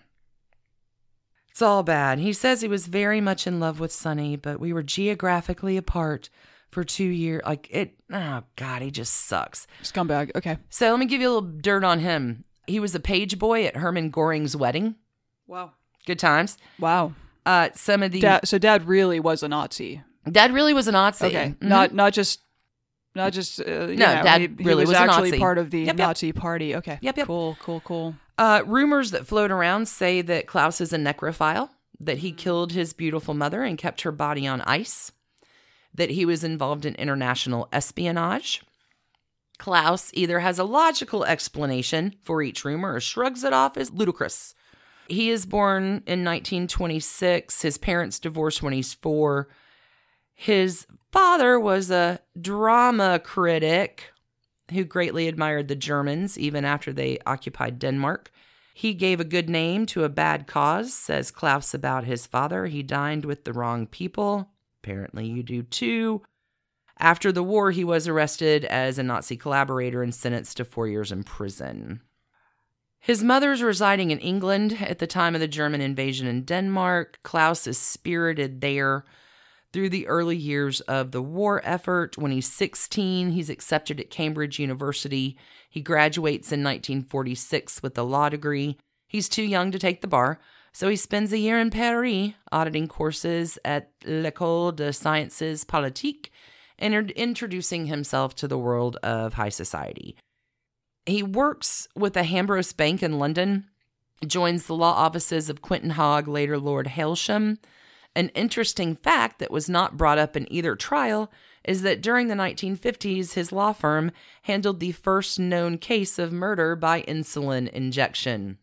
[SPEAKER 2] It's all bad. He says he was very much in love with Sonny, but we were geographically apart for two years. Like, it, oh, God, he just sucks.
[SPEAKER 1] Scumbag. Okay.
[SPEAKER 2] So let me give you a little dirt on him. He was a page boy at Hermann Göring's wedding.
[SPEAKER 1] Wow.
[SPEAKER 2] Good times.
[SPEAKER 1] Wow.
[SPEAKER 2] Uh, some of the...
[SPEAKER 1] Dad, so dad really was a Nazi.
[SPEAKER 2] Dad really was a Nazi.
[SPEAKER 1] Okay,
[SPEAKER 2] Mm-hmm.
[SPEAKER 1] not not just not just uh, you
[SPEAKER 2] No,
[SPEAKER 1] know,
[SPEAKER 2] Dad
[SPEAKER 1] he,
[SPEAKER 2] really
[SPEAKER 1] he was,
[SPEAKER 2] was a
[SPEAKER 1] actually
[SPEAKER 2] Nazi.
[SPEAKER 1] part of the
[SPEAKER 2] Yep, yep.
[SPEAKER 1] Nazi party. Okay,
[SPEAKER 2] Yep, yep.
[SPEAKER 1] cool, cool, cool.
[SPEAKER 2] Uh, rumors that float around say that Klaus is a necrophile, that he killed his beautiful mother and kept her body on ice, that he was involved in international espionage. Klaus either has a logical explanation for each rumor or shrugs it off as ludicrous. He is born in nineteen twenty-six. His parents divorced when he's four. His father was a drama critic who greatly admired the Germans even after they occupied Denmark. He gave a good name to a bad cause, says Klaus about his father. He dined with the wrong people. Apparently you do too. After the war, he was arrested as a Nazi collaborator and sentenced to four years in prison. His mother's residing in England at the time of the German invasion in Denmark. Klaus is spirited there through the early years of the war effort. When he's sixteen, he's accepted at Cambridge University. He graduates in nineteen forty-six with a law degree. He's too young to take the bar, so he spends a year in Paris auditing courses at l'École des Sciences Politiques and introducing himself to the world of high society. He works with the Hambros Bank in London, joins the law offices of Quentin Hogg, later Lord Hailsham. An interesting fact that was not brought up in either trial is that during the nineteen fifties, his law firm handled the first known case of murder by insulin injection.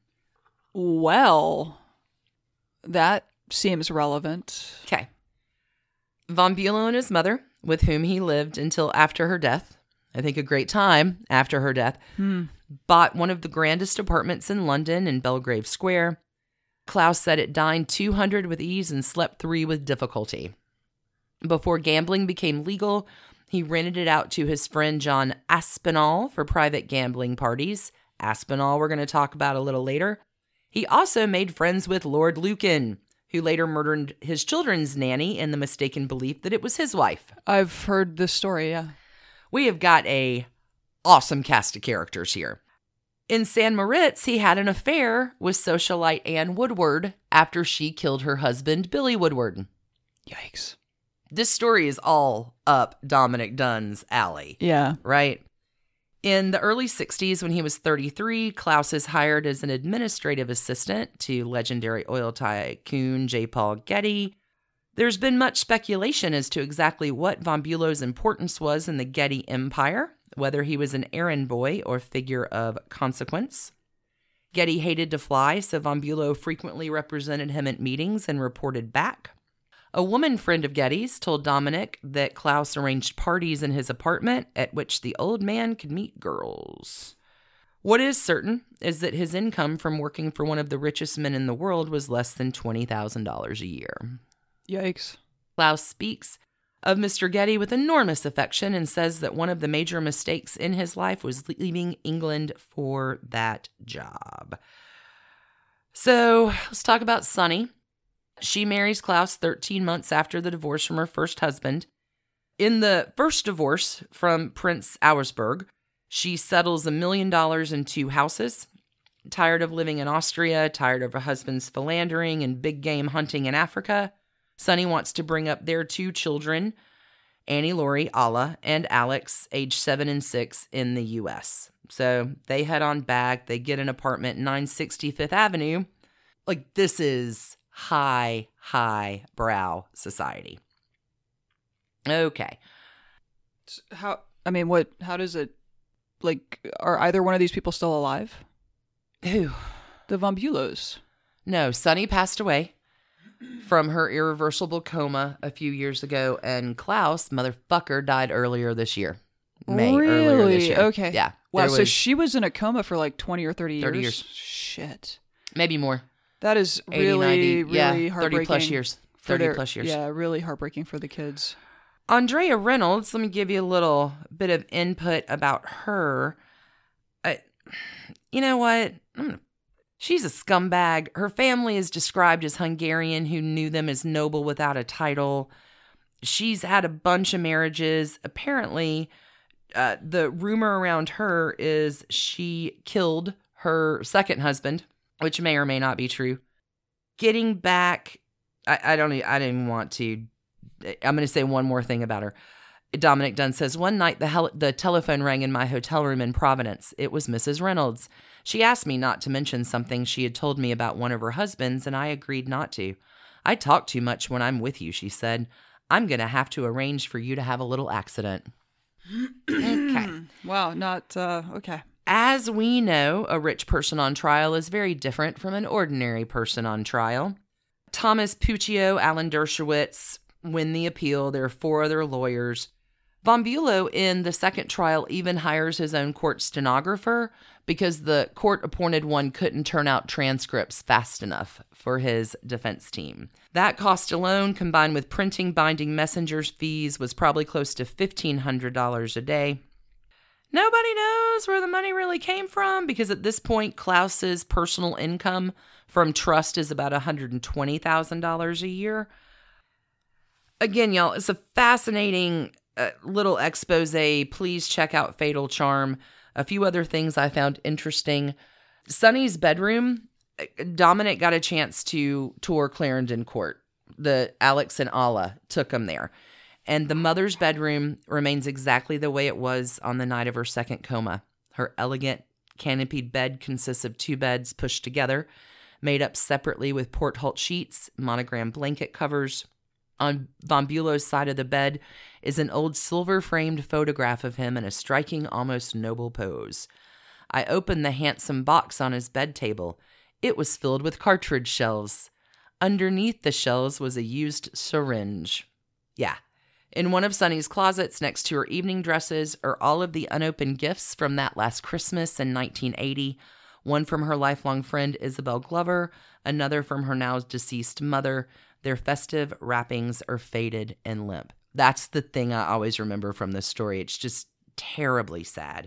[SPEAKER 1] Well, that seems relevant.
[SPEAKER 2] Okay. Von Bülow and his mother, with whom he lived until after her death, I think a great time after her death,
[SPEAKER 1] Hmm.
[SPEAKER 2] bought one of the grandest apartments in London in Belgrave Square. Klaus said it dined two hundred with ease and slept three with difficulty. Before gambling became legal, he rented it out to his friend John Aspinall for private gambling parties. Aspinall we're going to talk about a little later. He also made friends with Lord Lucan, who later murdered his children's nanny in the mistaken belief that it was his wife.
[SPEAKER 1] I've heard this story, yeah.
[SPEAKER 2] We have got a awesome cast of characters here. In San Moritz, he had an affair with socialite Anne Woodward after she killed her husband, Billy Woodward.
[SPEAKER 1] Yikes.
[SPEAKER 2] This story is all up Dominic Dunn's alley,
[SPEAKER 1] Yeah.
[SPEAKER 2] right? In the early sixties, when he was thirty-three, Klaus is hired as an administrative assistant to legendary oil tycoon J. Paul Getty. There's been much speculation as to exactly what von Bülow's importance was in the Getty Empire, whether he was an errand boy or figure of consequence. Getty hated to fly, so von Bülow frequently represented him at meetings and reported back. A woman friend of Getty's told Dominic that Klaus arranged parties in his apartment at which the old man could meet girls. What is certain is that his income from working for one of the richest men in the world was less than twenty thousand dollars a year.
[SPEAKER 1] Yikes.
[SPEAKER 2] Klaus speaks of Mister Getty with enormous affection and says that one of the major mistakes in his life was leaving England for that job. So let's talk about Sunny. She marries Klaus thirteen months after the divorce from her first husband. In the first divorce from Prince Auersperg, she settles a million dollars in two houses. Tired of living in Austria, tired of her husband's philandering and big game hunting in Africa, Sunny wants to bring up their two children, Annie Laurie, Alla, and Alex, age seven and six, in the U S. So they head on back. They get an apartment, nine sixty Fifth Avenue. Like, this is high, high brow society. Okay.
[SPEAKER 1] How, I mean, what, how does it, like, are either one of these people still alive?
[SPEAKER 2] Who?
[SPEAKER 1] The Von Bülows.
[SPEAKER 2] No, Sunny passed away from her irreversible coma a few years ago, and Klaus, motherfucker, died earlier this year. May,
[SPEAKER 1] really?
[SPEAKER 2] earlier this year.
[SPEAKER 1] Okay.
[SPEAKER 2] Yeah.
[SPEAKER 1] Wow,
[SPEAKER 2] there
[SPEAKER 1] so
[SPEAKER 2] was
[SPEAKER 1] she was in a coma for like twenty or thirty years?
[SPEAKER 2] thirty years.
[SPEAKER 1] Shit.
[SPEAKER 2] Maybe more.
[SPEAKER 1] That is
[SPEAKER 2] eighty,
[SPEAKER 1] really,
[SPEAKER 2] ninety,
[SPEAKER 1] really
[SPEAKER 2] yeah,
[SPEAKER 1] heartbreaking.
[SPEAKER 2] thirty plus years.
[SPEAKER 1] for
[SPEAKER 2] thirty
[SPEAKER 1] their-
[SPEAKER 2] plus years.
[SPEAKER 1] Yeah, really heartbreaking for the kids.
[SPEAKER 2] Andrea Reynolds, let me give you a little bit of input about her. I, you know what? I'm gonna, she's a scumbag. Her family is described as Hungarian who knew them as noble without a title. She's had a bunch of marriages. Apparently, uh, the rumor around her is she killed her second husband, which may or may not be true. Getting back, I, I don't, I didn't want to I'm going to say one more thing about her. Dominic Dunn says, one night the, hel- the telephone rang in my hotel room in Providence. It was Missus Reynolds. She asked me not to mention something she had told me about one of her husbands, and I agreed not to. I talk too much when I'm with you, she said. I'm going to have to arrange for you to have a little accident. Okay.
[SPEAKER 1] Wow, not, uh, okay.
[SPEAKER 2] As we know, a rich person on trial is very different from an ordinary person on trial. Thomas Puccio, Alan Dershowitz win the appeal. There are four other lawyers. Von Bulow in the second trial even hires his own court stenographer because the court-appointed one couldn't turn out transcripts fast enough for his defense team. That cost alone, combined with printing, binding, messenger's fees, was probably close to fifteen hundred dollars a day. Nobody knows where the money really came from because at this point, Klaus's personal income from trust is about one hundred twenty thousand dollars a year. Again, y'all, it's a fascinating uh, little expose. Please check out Fatal Charm. A few other things I found interesting. Sonny's bedroom, Dominic got a chance to tour Clarendon Court. The Alex and Alla took him there. And the mother's bedroom remains exactly the way it was on the night of her second coma. Her elegant canopied bed consists of two beds pushed together, made up separately with porthole sheets, monogram blanket covers. On Von Bulow's side of the bed is an old silver-framed photograph of him in a striking, almost noble pose. I opened the handsome box on his bed table. It was filled with cartridge shells. Underneath the shells was a used syringe. Yeah. In one of Sonny's closets next to her evening dresses are all of the unopened gifts from that last Christmas in nineteen eighty. One from her lifelong friend Isabel Glover, another from her now deceased mother. Their festive wrappings are faded and limp. That's the thing I always remember from this story. It's just terribly sad.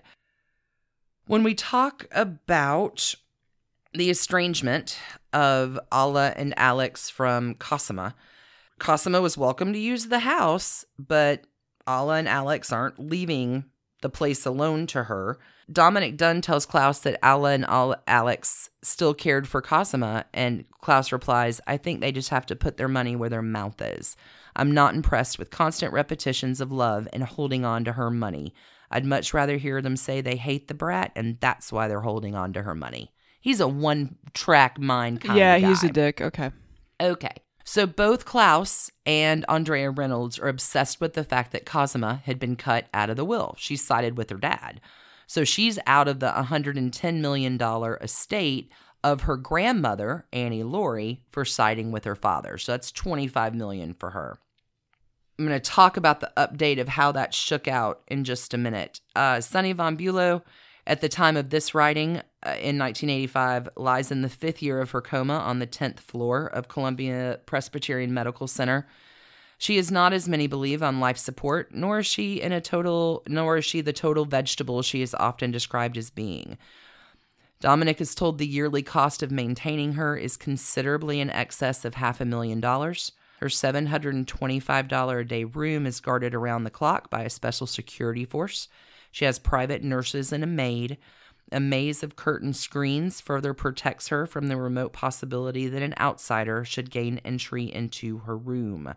[SPEAKER 2] When we talk about the estrangement of Alla and Alex from Cosima, Cosima was welcome to use the house, but Alla and Alex aren't leaving the place alone to her. Dominic Dunn tells Klaus that Alla and Alex still cared for Cosima, and Klaus replies, I think they just have to put their money where their mouth is. I'm not impressed with constant repetitions of love and holding on to her money. I'd much rather hear them say they hate the brat, and that's why they're holding on to her money. He's a one-track mind kind
[SPEAKER 1] yeah,
[SPEAKER 2] of guy.
[SPEAKER 1] Yeah, he's a dick. Okay.
[SPEAKER 2] Okay. So both Klaus and Andrea Reynolds are obsessed with the fact that Cosima had been cut out of the will. She sided with her dad. So she's out of the one hundred ten million dollars estate of her grandmother, Annie Laurie, for siding with her father. So that's twenty-five million dollars for her. I'm going to talk about the update of how that shook out in just a minute. Uh, Sonny Von Bulow, at the time of this writing, uh, in nineteen eighty-five, lies in the fifth year of her coma on the tenth floor of Columbia Presbyterian Medical Center. She is not, as many believe, on life support, nor is she in a total, nor is she the total vegetable she is often described as being. Dominic is told the yearly cost of maintaining her is considerably in excess of half a million dollars. Her seven hundred twenty-five dollars a day room is guarded around the clock by a special security force. She has private nurses and a maid. A maze of curtain screens further protects her from the remote possibility that an outsider should gain entry into her room.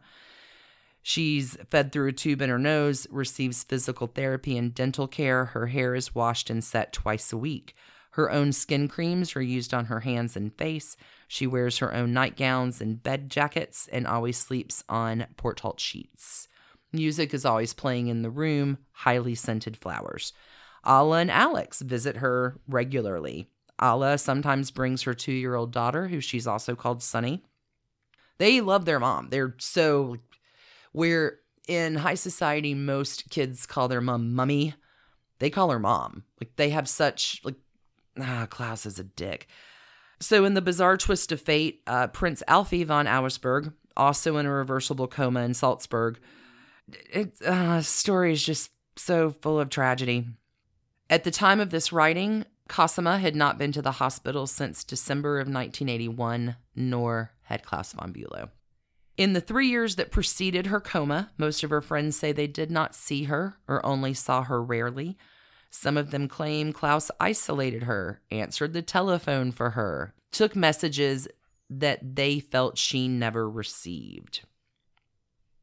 [SPEAKER 2] She's fed through a tube in her nose, receives physical therapy and dental care. Her hair is washed and set twice a week. Her own skin creams are used on her hands and face. She wears her own nightgowns and bed jackets and always sleeps on porthole sheets. Music is always playing in the room, highly scented flowers. Alla and Alex visit her regularly. Alla sometimes brings her two-year-old daughter, who she's also called Sunny. They love their mom. They're so... Where in high society, most kids call their mom mummy, they call her mom. Like, they have such, like, ah, Klaus is a dick. So in the bizarre twist of fate, uh, Prince Alfie von Auersperg, also in a reversible coma in Salzburg, it, uh, story is just so full of tragedy. At the time of this writing, Cosima had not been to the hospital since December of nineteen eighty-one, nor had Klaus von Bulow. In the three years that preceded her coma, most of her friends say they did not see her or only saw her rarely. Some of them claim Klaus isolated her, answered the telephone for her, took messages that they felt she never received.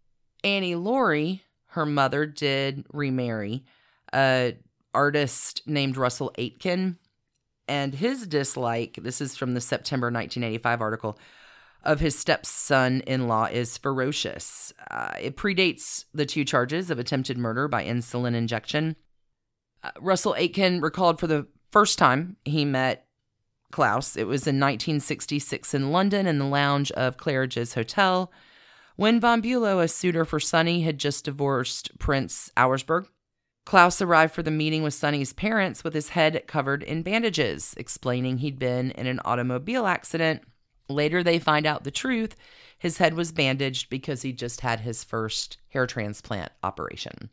[SPEAKER 2] Annie Laurie, her mother, did remarry an artist named Russell Aitken, and his dislike, this is from the September nineteen eighty-five article, of his stepson-in-law is ferocious. Uh, it predates the two charges of attempted murder by insulin injection. Uh, Russell Aitken recalled for the first time he met Klaus. It was in nineteen sixty-six in London in the lounge of Claridge's Hotel, when Von Bülow, a suitor for Sonny, had just divorced Prince Auersperg. Klaus arrived for the meeting with Sonny's parents with his head covered in bandages, explaining he'd been in an automobile accident. Later, they find out the truth. His head was bandaged because he just had his first hair transplant operation.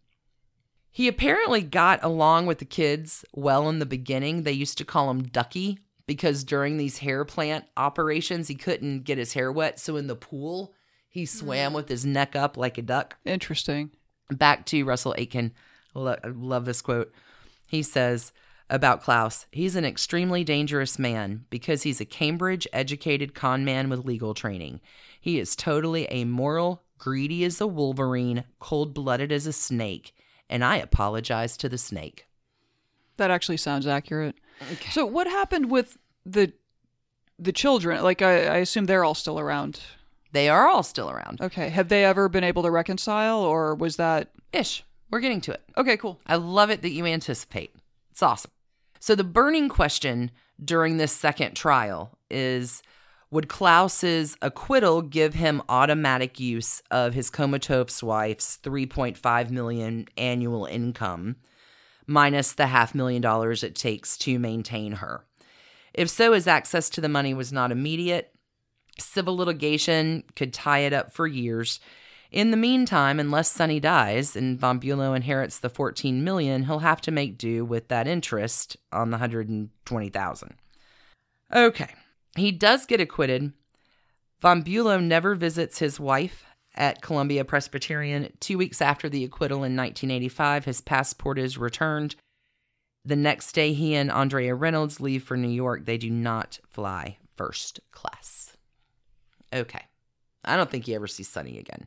[SPEAKER 2] He apparently got along with the kids well in the beginning. They used to call him Ducky because during these hair plant operations, he couldn't get his hair wet. So in the pool, he swam with his neck up like a duck.
[SPEAKER 1] Interesting.
[SPEAKER 2] Back to Russell Aitken. I love this quote. He says about Klaus, he's an extremely dangerous man because he's a Cambridge-educated con man with legal training. He is totally amoral, greedy as a wolverine, cold-blooded as a snake, and I apologize to the snake.
[SPEAKER 1] That actually sounds accurate.
[SPEAKER 2] Okay.
[SPEAKER 1] So what happened with the the children? Like, I, I assume they're all still around.
[SPEAKER 2] They are all still around.
[SPEAKER 1] Okay. Have they ever been able to reconcile, or was that...
[SPEAKER 2] Ish. We're getting to it.
[SPEAKER 1] Okay, cool.
[SPEAKER 2] I love it that you anticipate. It's awesome. So the burning question during this second trial is, would Klaus's acquittal give him automatic use of his comatose wife's three point five million dollars annual income, minus the half million dollars it takes to maintain her? If so, his access to the money was not immediate. Civil litigation could tie it up for years. In the meantime, unless Sonny dies and Von Bülow inherits the fourteen million dollars, he'll have to make do with that interest on the one hundred twenty thousand dollars. Okay, he does get acquitted. Von Bülow never visits his wife at Columbia Presbyterian. Two weeks after the acquittal in nineteen eighty-five, his passport is returned. The next day, he and Andrea Reynolds leave for New York. They do not fly first class. Okay, I don't think he ever sees Sonny again.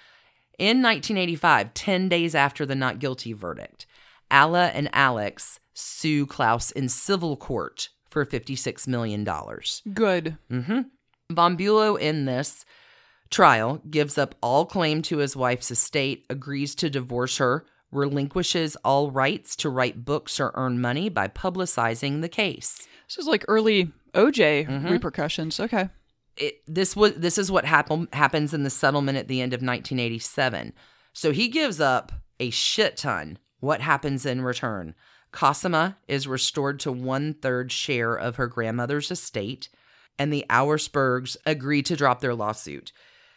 [SPEAKER 2] In nineteen eighty-five, ten days after the not guilty verdict, Alla and Alex sue Klaus in civil court for fifty-six million dollars.
[SPEAKER 1] Good.
[SPEAKER 2] Mm-hmm. Von Bülow in this trial gives up all claim to his wife's estate, agrees to divorce her, relinquishes all rights to write books or earn money by publicizing the case.
[SPEAKER 1] This is like early O J
[SPEAKER 2] Mm-hmm.
[SPEAKER 1] repercussions. Okay.
[SPEAKER 2] It, this was this is what happen, happens in the settlement at the end of nineteen eighty-seven. So he gives up a shit ton. What happens in return? Cosima is restored to one-third share of her grandmother's estate, and the Auerspergs agree to drop their lawsuit.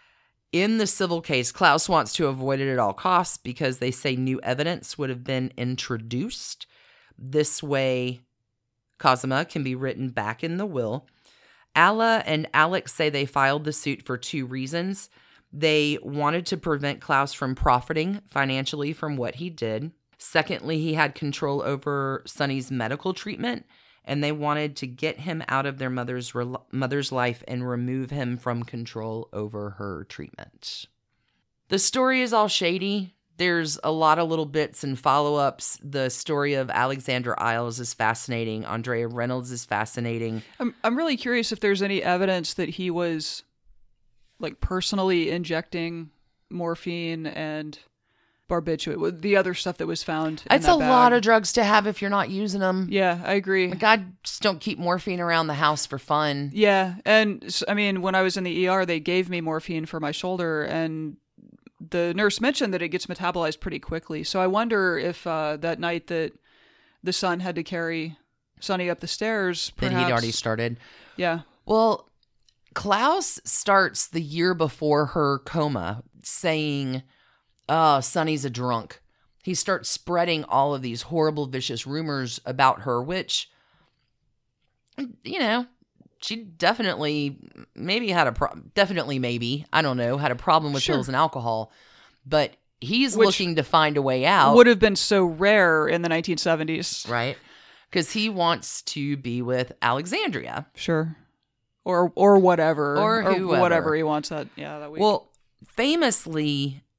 [SPEAKER 2] In the civil case, Klaus wants to avoid it at all costs because they say new evidence would have been introduced. This way, Cosima can be written back in the will. Alla and Alex say they filed the suit for two reasons. They wanted to prevent Klaus from profiting financially from what he did. Secondly, he had control over Sonny's medical treatment, and they wanted to get him out of their mother's re- mother's life and remove him from control over her treatment. The story is all shady. There's a lot of little bits and follow-ups. The story of Alexander Isles is fascinating. Andrea Reynolds is fascinating.
[SPEAKER 1] I'm I'm really curious if there's any evidence that he was like personally injecting morphine and barbiturate, the other stuff that was found in
[SPEAKER 2] It's
[SPEAKER 1] that
[SPEAKER 2] a
[SPEAKER 1] bag.
[SPEAKER 2] lot of drugs to have if you're not using them.
[SPEAKER 1] Yeah, I agree.
[SPEAKER 2] Like, I just don't keep morphine around the house for fun.
[SPEAKER 1] Yeah, and s- I mean, when I was in the E R, they gave me morphine for my shoulder, and the nurse mentioned that it gets metabolized pretty quickly. So I wonder if uh, that night that the son had to carry Sonny up the stairs, perhaps...
[SPEAKER 2] That he'd already started.
[SPEAKER 1] Yeah.
[SPEAKER 2] Well, Klaus starts the year before her coma saying, oh, Sonny's a drunk. He starts spreading all of these horrible, vicious rumors about her, which, you know, she definitely maybe had a problem. Definitely maybe, I don't know, had a problem with
[SPEAKER 1] Sure.
[SPEAKER 2] pills and alcohol. But he's
[SPEAKER 1] Which
[SPEAKER 2] looking to find a way out.
[SPEAKER 1] Would have been so rare in the nineteen seventies.
[SPEAKER 2] Right? Because he wants to be with Alexandria.
[SPEAKER 1] Sure. Or or whatever.
[SPEAKER 2] Or whoever.
[SPEAKER 1] whatever he wants that. Yeah, that week.
[SPEAKER 2] Well, famously,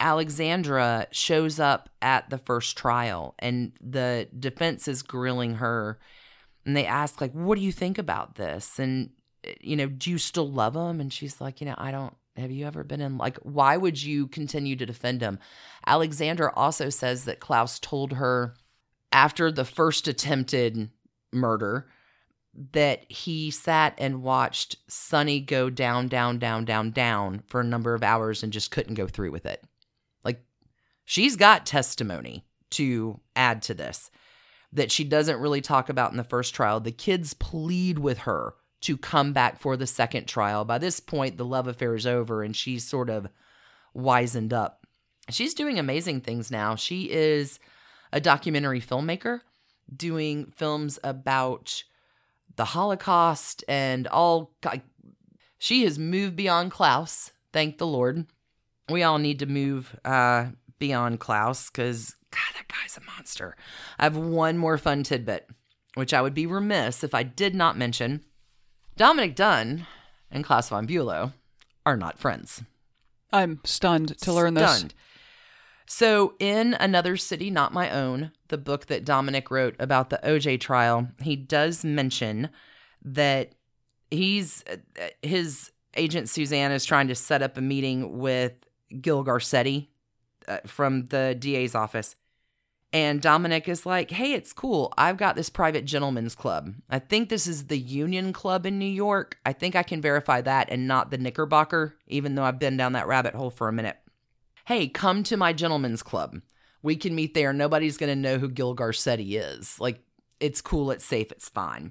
[SPEAKER 2] Alexandra shows up at the first trial, and the defense is grilling her, and they ask, like, what do you think about this? And, you know, do you still love him? And she's like, you know, I don't, have you ever been in, like, why would you continue to defend him? Alexandra also says that Klaus told her after the first attempted murder that he sat and watched Sonny go down, down, down, down, down for a number of hours and just couldn't go through with it. Like, she's got testimony to add to this that she doesn't really talk about in the first trial. The kids plead with her to come back for the second trial. By this point, the love affair is over and she's sort of wizened up. She's doing amazing things now. She is a documentary filmmaker doing films about the Holocaust and all. She has moved beyond Klaus, thank the Lord. We all need to move uh, beyond Klaus because, God, that guy's a monster. I have one more fun tidbit, which I would be remiss if I did not mention. Dominic Dunne and Klaus von Bülow are not friends.
[SPEAKER 1] I'm stunned to learn this.
[SPEAKER 2] Stunned. So in Another City Not My Own, the book that Dominic wrote about the O J trial, he does mention that he's his agent Suzanne is trying to set up a meeting with Gil Garcetti uh, from the D A's office. And Dominic is like, hey, it's cool. I've got this private gentleman's club. I think this is the Union Club in New York. I think I can verify that and not the Knickerbocker, even though I've been down that rabbit hole for a minute. Hey, come to my gentleman's club. We can meet there. Nobody's going to know who Gil Garcetti is. Like, it's cool. It's safe. It's fine.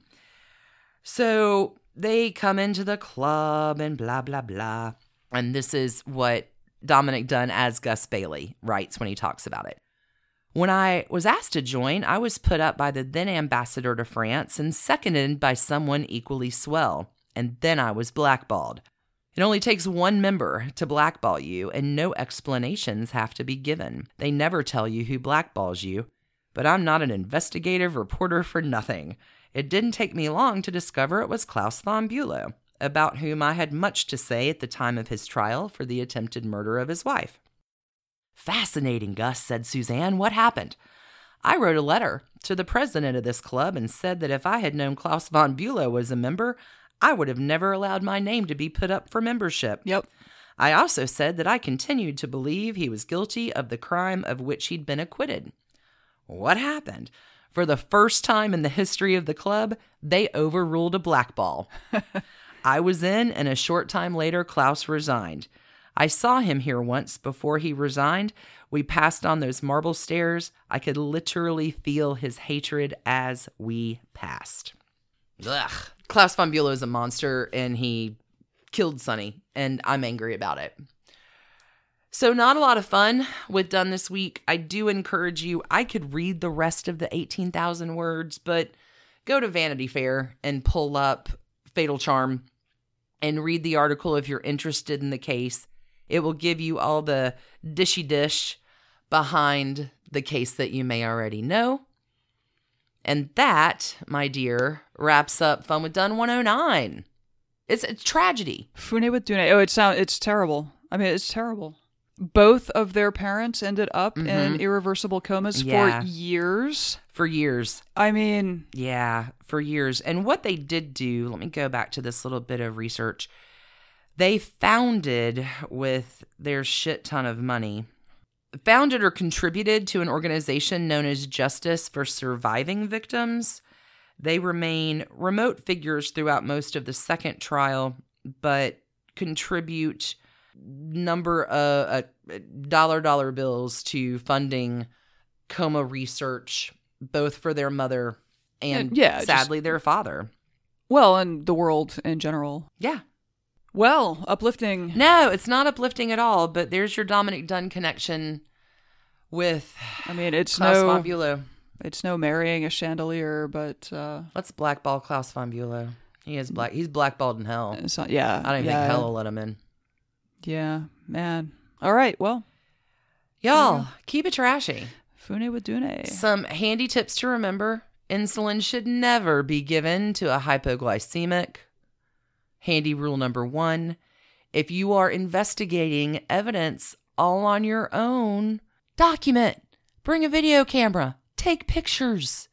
[SPEAKER 2] So they come into the club and blah, blah, blah. And this is what Dominic Dunne as Gus Bailey writes when he talks about it. When I was asked to join, I was put up by the then ambassador to France and seconded by someone equally swell. And then I was blackballed. It only takes one member to blackball you, and no explanations have to be given. They never tell you who blackballs you, but I'm not an investigative reporter for nothing. It didn't take me long to discover it was Klaus von Bülow, about whom I had much to say at the time of his trial for the attempted murder of his wife. Fascinating, Gus, said Suzanne. What happened? I wrote a letter to the president of this club and said that if I had known Klaus von Bülow was a member, I would have never allowed my name to be put up for membership.
[SPEAKER 1] Yep.
[SPEAKER 2] I also said that I continued to believe he was guilty of the crime of which he'd been acquitted. What happened? For the first time in the history of the club, they overruled a blackball. I was in, and a short time later, Klaus resigned. I saw him here once before he resigned. We passed on those marble stairs. I could literally feel his hatred as we passed. Ugh. Klaus von Bülow is a monster, and he killed Sonny, and I'm angry about it. So not a lot of fun with Dunne this week. I do encourage you. I could read the rest of the eighteen thousand words, but go to Vanity Fair and pull up Fatal Charm and read the article if you're interested in the case. It will give you all the dishy dish behind the case that you may already know. And that, my dear, wraps up Fun with Dunne one oh nine. It's a tragedy.
[SPEAKER 1] Fune with Dune. Oh, it sound, it's terrible. I mean, it's terrible. Both of their parents ended up mm-hmm. in irreversible comas yeah. for years.
[SPEAKER 2] For years.
[SPEAKER 1] I mean...
[SPEAKER 2] Yeah, for years. And what they did do, let me go back to this little bit of research. They founded, with their shit ton of money, founded or contributed to an organization known as Justice for Surviving Victims. They remain remote figures throughout most of the second trial, but contribute number of uh, dollar dollar bills to funding coma research, both for their mother and yeah, sadly just, their father.
[SPEAKER 1] Well, and the world in general.
[SPEAKER 2] Yeah.
[SPEAKER 1] Well, uplifting.
[SPEAKER 2] No, it's not uplifting at all, but there's your Dominic Dunne connection with
[SPEAKER 1] I mean, it's
[SPEAKER 2] Klaus
[SPEAKER 1] no,
[SPEAKER 2] von Bülow.
[SPEAKER 1] It's no marrying a chandelier, but... Uh,
[SPEAKER 2] Let's blackball Klaus von Bülow. He is black. He's blackballed in hell.
[SPEAKER 1] It's not, yeah.
[SPEAKER 2] I don't even
[SPEAKER 1] yeah.
[SPEAKER 2] think hell will let him in.
[SPEAKER 1] Yeah, man. All right, well.
[SPEAKER 2] Y'all,
[SPEAKER 1] yeah.
[SPEAKER 2] keep it trashy.
[SPEAKER 1] Fune with Dune.
[SPEAKER 2] Some handy tips to remember. Insulin should never be given to a hypoglycemic. Handy rule number one. If you are investigating evidence all on your own, document. Bring a video camera. Take pictures.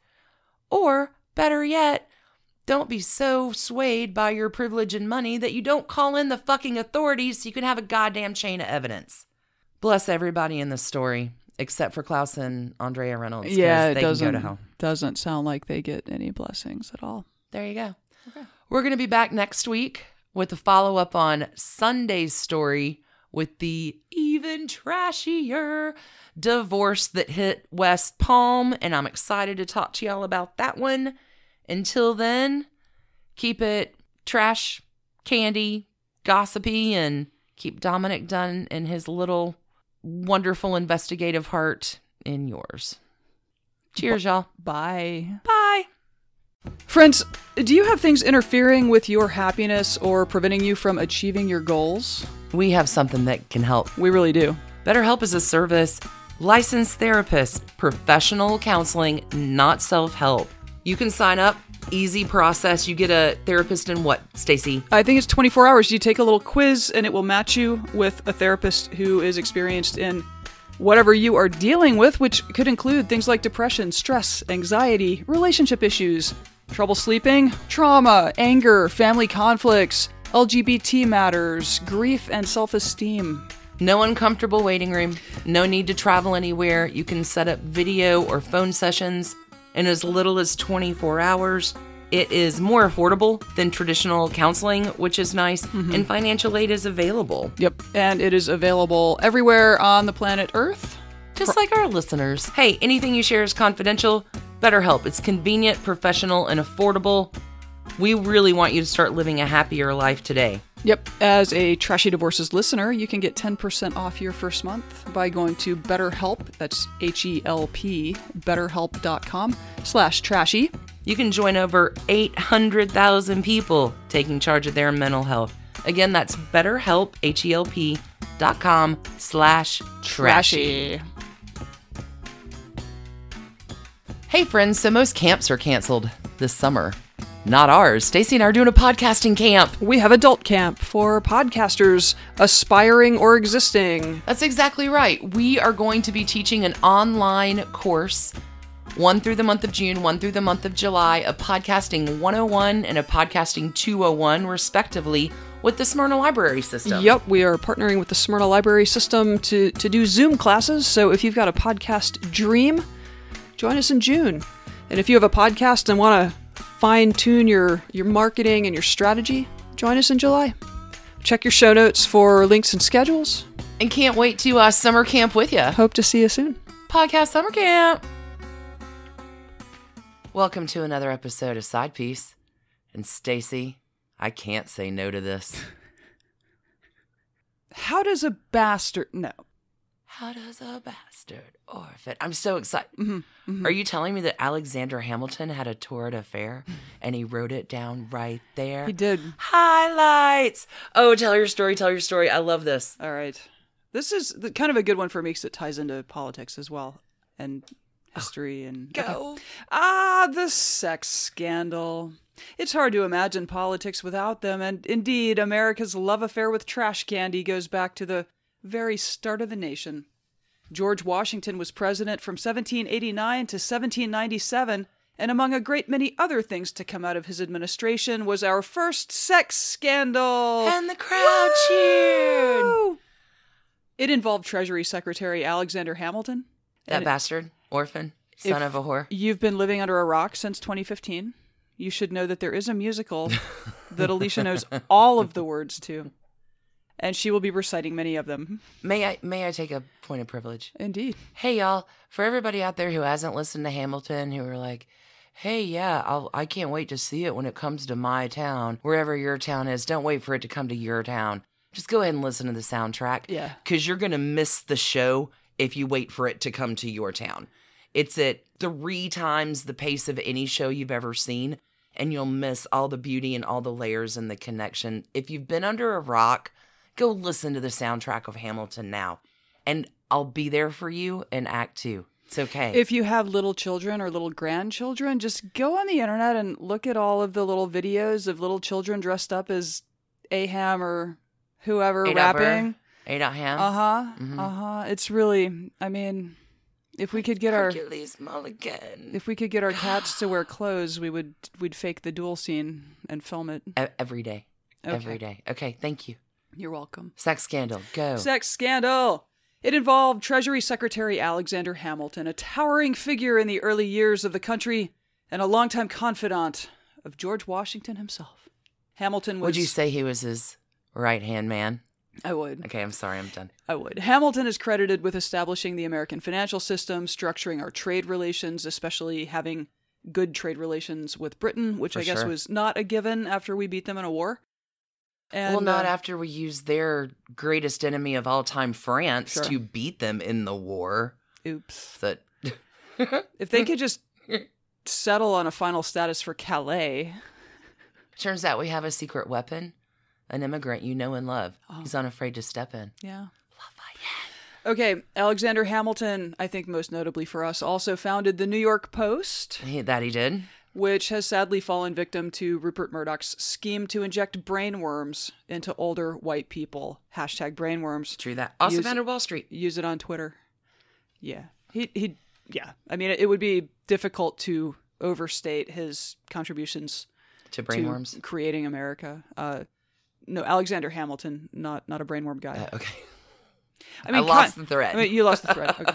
[SPEAKER 2] Or, better yet, don't be so swayed by your privilege and money that you don't call in the fucking authorities so you can have a goddamn chain of evidence. Bless everybody in this story, except for Klaus and Andrea Reynolds.
[SPEAKER 1] Yeah, it
[SPEAKER 2] they
[SPEAKER 1] doesn't,
[SPEAKER 2] can go to hell.
[SPEAKER 1] doesn't sound like they get any blessings at all.
[SPEAKER 2] There you go.
[SPEAKER 1] Okay.
[SPEAKER 2] We're going to be back next week with a follow-up on Sunday's story with the even trashier divorce that hit West Palm, and I'm excited to talk to y'all about that one. Until then, keep it trash, candy, gossipy, and keep Dominic Dunn and his little wonderful investigative heart in yours. Cheers, y'all.
[SPEAKER 1] Bye.
[SPEAKER 2] Bye.
[SPEAKER 1] Friends, do you have things interfering with your happiness or preventing you from achieving your goals?
[SPEAKER 2] We have something that can help.
[SPEAKER 1] We really do.
[SPEAKER 2] BetterHelp is a service, licensed therapist, professional counseling, not self-help. You can sign up, easy process. You get a therapist in what, Stacey?
[SPEAKER 1] I think it's twenty-four hours. You take a little quiz and it will match you with a therapist who is experienced in whatever you are dealing with, which could include things like depression, stress, anxiety, relationship issues, trouble sleeping, trauma, anger, family conflicts, L G B T matters, grief, and self-esteem.
[SPEAKER 2] No uncomfortable waiting room. No need to travel anywhere. You can set up video or phone sessions in as little as twenty-four hours. It is more affordable than traditional counseling, which is nice, mm-hmm. and financial aid is available.
[SPEAKER 1] Yep, and it is available everywhere on the planet Earth.
[SPEAKER 2] Just like our listeners. Hey, anything you share is confidential. BetterHelp. It's convenient, professional, and affordable. We really want you to start living a happier life today.
[SPEAKER 1] Yep. As a Trashy Divorces listener, you can get ten percent off your first month by going to BetterHelp, that's H E L P, betterhelp.com slash trashy.
[SPEAKER 2] You can join over eight hundred thousand people taking charge of their mental health. Again, that's BetterHelp, H E L P dot com slash trashy. Hey friends, so most camps are canceled this summer. Not ours. Stacey and I are doing a podcasting camp.
[SPEAKER 1] We have adult camp for podcasters aspiring or existing.
[SPEAKER 2] That's exactly right. We are going to be teaching an online course, one through the month of June, one through the month of July, a podcasting one oh one and a podcasting two oh one, respectively, with the Smyrna Library System.
[SPEAKER 1] Yep, we are partnering with the Smyrna Library System to, to do Zoom classes. So if you've got a podcast dream, join us in June. And if you have a podcast and want to fine-tune your, your marketing and your strategy, join us in July. Check your show notes for links and schedules.
[SPEAKER 2] And can't wait to uh, summer camp with you.
[SPEAKER 1] Hope to see you soon.
[SPEAKER 2] Podcast Summer Camp. Welcome to another episode of Side Piece. And Stacey, I can't say no to this.
[SPEAKER 1] How does a bastard... No.
[SPEAKER 2] How does a bastard orphan? I'm so excited.
[SPEAKER 1] Mm-hmm, mm-hmm.
[SPEAKER 2] Are you telling me that Alexander Hamilton had a torrid affair and he wrote it down right there?
[SPEAKER 1] He did.
[SPEAKER 2] Highlights. Oh, tell your story. Tell your story. I love this.
[SPEAKER 1] All right. This is the, kind of a good one for me because it ties into politics as well and history. and
[SPEAKER 2] Go.
[SPEAKER 1] Okay. Ah, the sex scandal. It's hard to imagine politics without them. And indeed, America's love affair with trash candy goes back to the very start of the nation. George Washington was president from seventeen eighty-nine to seventeen ninety-seven, and among a great many other things to come out of his administration was our first sex scandal.
[SPEAKER 2] And the crowd Woo! cheered.
[SPEAKER 1] It involved Treasury Secretary Alexander Hamilton.
[SPEAKER 2] That bastard, orphan, son of a whore.
[SPEAKER 1] You've been living under a rock since twenty fifteen. You should know that there is a musical that Alicia knows all of the words to. And she will be reciting many of them.
[SPEAKER 2] May I may I take a point of privilege?
[SPEAKER 1] Indeed.
[SPEAKER 2] Hey, y'all. For everybody out there who hasn't listened to Hamilton, who are like, hey, yeah, I'll, I can't wait to see it when it comes to my town. Wherever your town is, don't wait for it to come to your town. Just go ahead and listen to the soundtrack.
[SPEAKER 1] Yeah.
[SPEAKER 2] Because you're going to miss the show if you wait for it to come to your town. It's at three times the pace of any show you've ever seen, and you'll miss all the beauty and all the layers and the connection. If you've been under a rock, go listen to the soundtrack of Hamilton now, and I'll be there for you in Act Two. It's okay.
[SPEAKER 1] If you have little children or little grandchildren, just go on the internet and look at all of the little videos of little children dressed up as Aham or whoever
[SPEAKER 2] A-dubber.
[SPEAKER 1] rapping.
[SPEAKER 2] Abraham.
[SPEAKER 1] Uh huh.
[SPEAKER 2] Mhm.
[SPEAKER 1] Uh huh. It's really. I mean, if we could get our
[SPEAKER 2] Hercules Mulligan.
[SPEAKER 1] if we could get our cats to wear clothes, we would we'd fake the duel scene and film it.
[SPEAKER 2] E- Every day.
[SPEAKER 1] Okay.
[SPEAKER 2] Every day. Okay, thank you.
[SPEAKER 1] You're welcome.
[SPEAKER 2] Sex scandal. Go.
[SPEAKER 1] Sex scandal. It involved Treasury Secretary Alexander Hamilton, a towering figure in the early years of the country and a longtime confidant of George Washington himself. Hamilton was...
[SPEAKER 2] Would you say he was his right-hand man?
[SPEAKER 1] I would.
[SPEAKER 2] Okay, I'm sorry, I'm done.
[SPEAKER 1] I would. Hamilton is credited with establishing the American financial system, structuring our trade relations, especially having good trade relations with Britain, which
[SPEAKER 2] For
[SPEAKER 1] I guess
[SPEAKER 2] sure.
[SPEAKER 1] was not a given after we beat them in a war. And,
[SPEAKER 2] well, not
[SPEAKER 1] uh,
[SPEAKER 2] after we used their greatest enemy of all time, France,
[SPEAKER 1] Sure.
[SPEAKER 2] to beat them in the war.
[SPEAKER 1] Oops.
[SPEAKER 2] That
[SPEAKER 1] If they could just settle on a final status for Calais...
[SPEAKER 2] turns out we have a secret weapon, an immigrant you know and love.
[SPEAKER 1] Oh.
[SPEAKER 2] He's unafraid to step in.
[SPEAKER 1] Yeah.
[SPEAKER 2] Lafayette.
[SPEAKER 1] Okay, Alexander Hamilton, I think most notably for us, also founded the New York Post,
[SPEAKER 2] He, that he did.
[SPEAKER 1] which has sadly fallen victim to Rupert Murdoch's scheme to inject brainworms into older white people. Hashtag brainworms.
[SPEAKER 2] True that. Also
[SPEAKER 1] Use-
[SPEAKER 2] founded Wall Street.
[SPEAKER 1] Use it on Twitter. Yeah. He, he, yeah. I mean, it would be difficult to overstate his contributions
[SPEAKER 2] To brainworms.
[SPEAKER 1] to creating America. Uh, no, Alexander Hamilton, not not a brainworm guy.
[SPEAKER 2] Uh, okay.
[SPEAKER 1] I mean,
[SPEAKER 2] I lost
[SPEAKER 1] con-
[SPEAKER 2] the thread.
[SPEAKER 1] I mean, you lost the thread. Okay.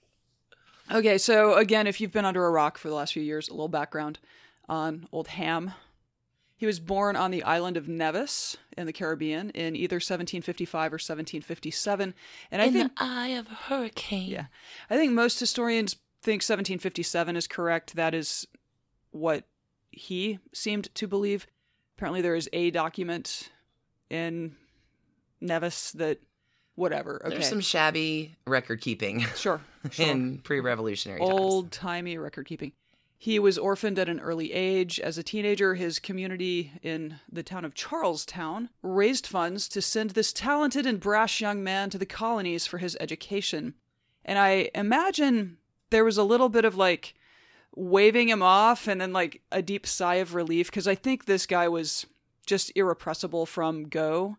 [SPEAKER 1] Okay, so again, if you've been under a rock for the last few years, a little background on old Ham. He was born on the island of Nevis in the Caribbean in either seventeen fifty-five or seventeen fifty-seven. And I
[SPEAKER 2] in
[SPEAKER 1] think,
[SPEAKER 2] the eye of a hurricane.
[SPEAKER 1] yeah, I think most historians think seventeen fifty-seven is correct. That is what he seemed to believe. Apparently there is a document in Nevis that, whatever. Okay,
[SPEAKER 2] There's some shabby record keeping
[SPEAKER 1] sure, sure.
[SPEAKER 2] in pre-revolutionary times.
[SPEAKER 1] Old-timey record keeping. He was orphaned at an early age. As a teenager, his community in the town of Charlestown raised funds to send this talented and brash young man to the colonies for his education. And I imagine there was a little bit of like waving him off and then like a deep sigh of relief, because I think this guy was just irrepressible from go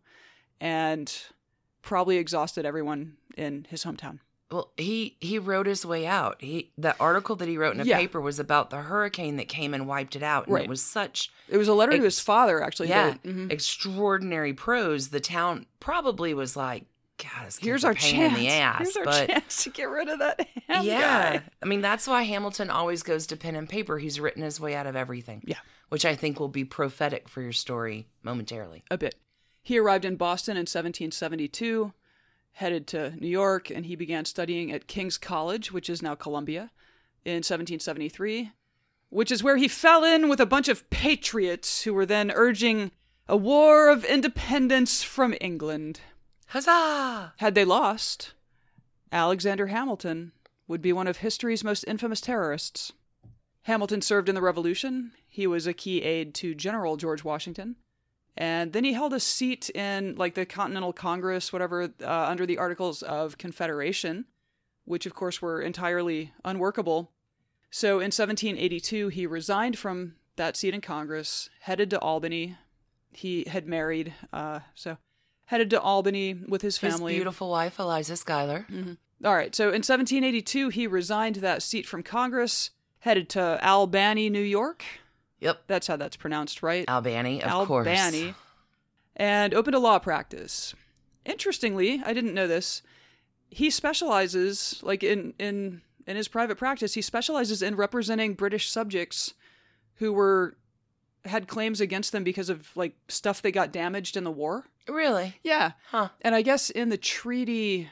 [SPEAKER 1] and probably exhausted everyone in his hometown.
[SPEAKER 2] Well, he he wrote his way out. He the article that he wrote in a
[SPEAKER 1] Yeah.
[SPEAKER 2] paper was about the hurricane that came and wiped it out, and
[SPEAKER 1] Right.
[SPEAKER 2] it was such
[SPEAKER 1] It was a letter to
[SPEAKER 2] Ex-
[SPEAKER 1] his father, actually.
[SPEAKER 2] yeah
[SPEAKER 1] that- mhm.
[SPEAKER 2] extraordinary prose. The town probably was like, God, this
[SPEAKER 1] Here's
[SPEAKER 2] kid's a
[SPEAKER 1] our
[SPEAKER 2] pain
[SPEAKER 1] chance.
[SPEAKER 2] in the ass.
[SPEAKER 1] Here's our
[SPEAKER 2] but
[SPEAKER 1] chance to get rid of that ham
[SPEAKER 2] yeah,
[SPEAKER 1] guy.
[SPEAKER 2] I mean that's why Hamilton always goes to pen and paper. He's written his way out of everything.
[SPEAKER 1] Yeah.
[SPEAKER 2] which I think will be prophetic for your story momentarily.
[SPEAKER 1] A bit. He arrived in Boston in seventeen seventy-two, headed to New York, and he began studying at King's College, which is now Columbia, in seventeen seventy-three, which is where he fell in with a bunch of patriots who were then urging a war of independence from England.
[SPEAKER 2] Huzzah!
[SPEAKER 1] Had they lost, Alexander Hamilton would be one of history's most infamous terrorists. Hamilton served in the Revolution. He was a key aide to General George Washington. And then he held a seat in, like, the Continental Congress, whatever, uh, under the Articles of Confederation, which, of course, were entirely unworkable. So in seventeen eighty-two, he resigned from that seat in Congress, headed to Albany. He had married, uh, so headed to Albany with his family.
[SPEAKER 2] His beautiful wife, Eliza Schuyler.
[SPEAKER 1] Mm-hmm. All right, so in seventeen eighty-two, he resigned that seat from Congress, headed to Albany, New York.
[SPEAKER 2] Yep.
[SPEAKER 1] That's how that's pronounced, right?
[SPEAKER 2] Albany, of course.
[SPEAKER 1] Albany. And opened a law practice. Interestingly, I didn't know this, he specializes, like in, in, in his private practice, he specializes in representing British subjects who were had claims against them because of, like, stuff they got damaged in the war.
[SPEAKER 2] Really?
[SPEAKER 1] Yeah.
[SPEAKER 2] Huh.
[SPEAKER 1] And I guess in the Treaty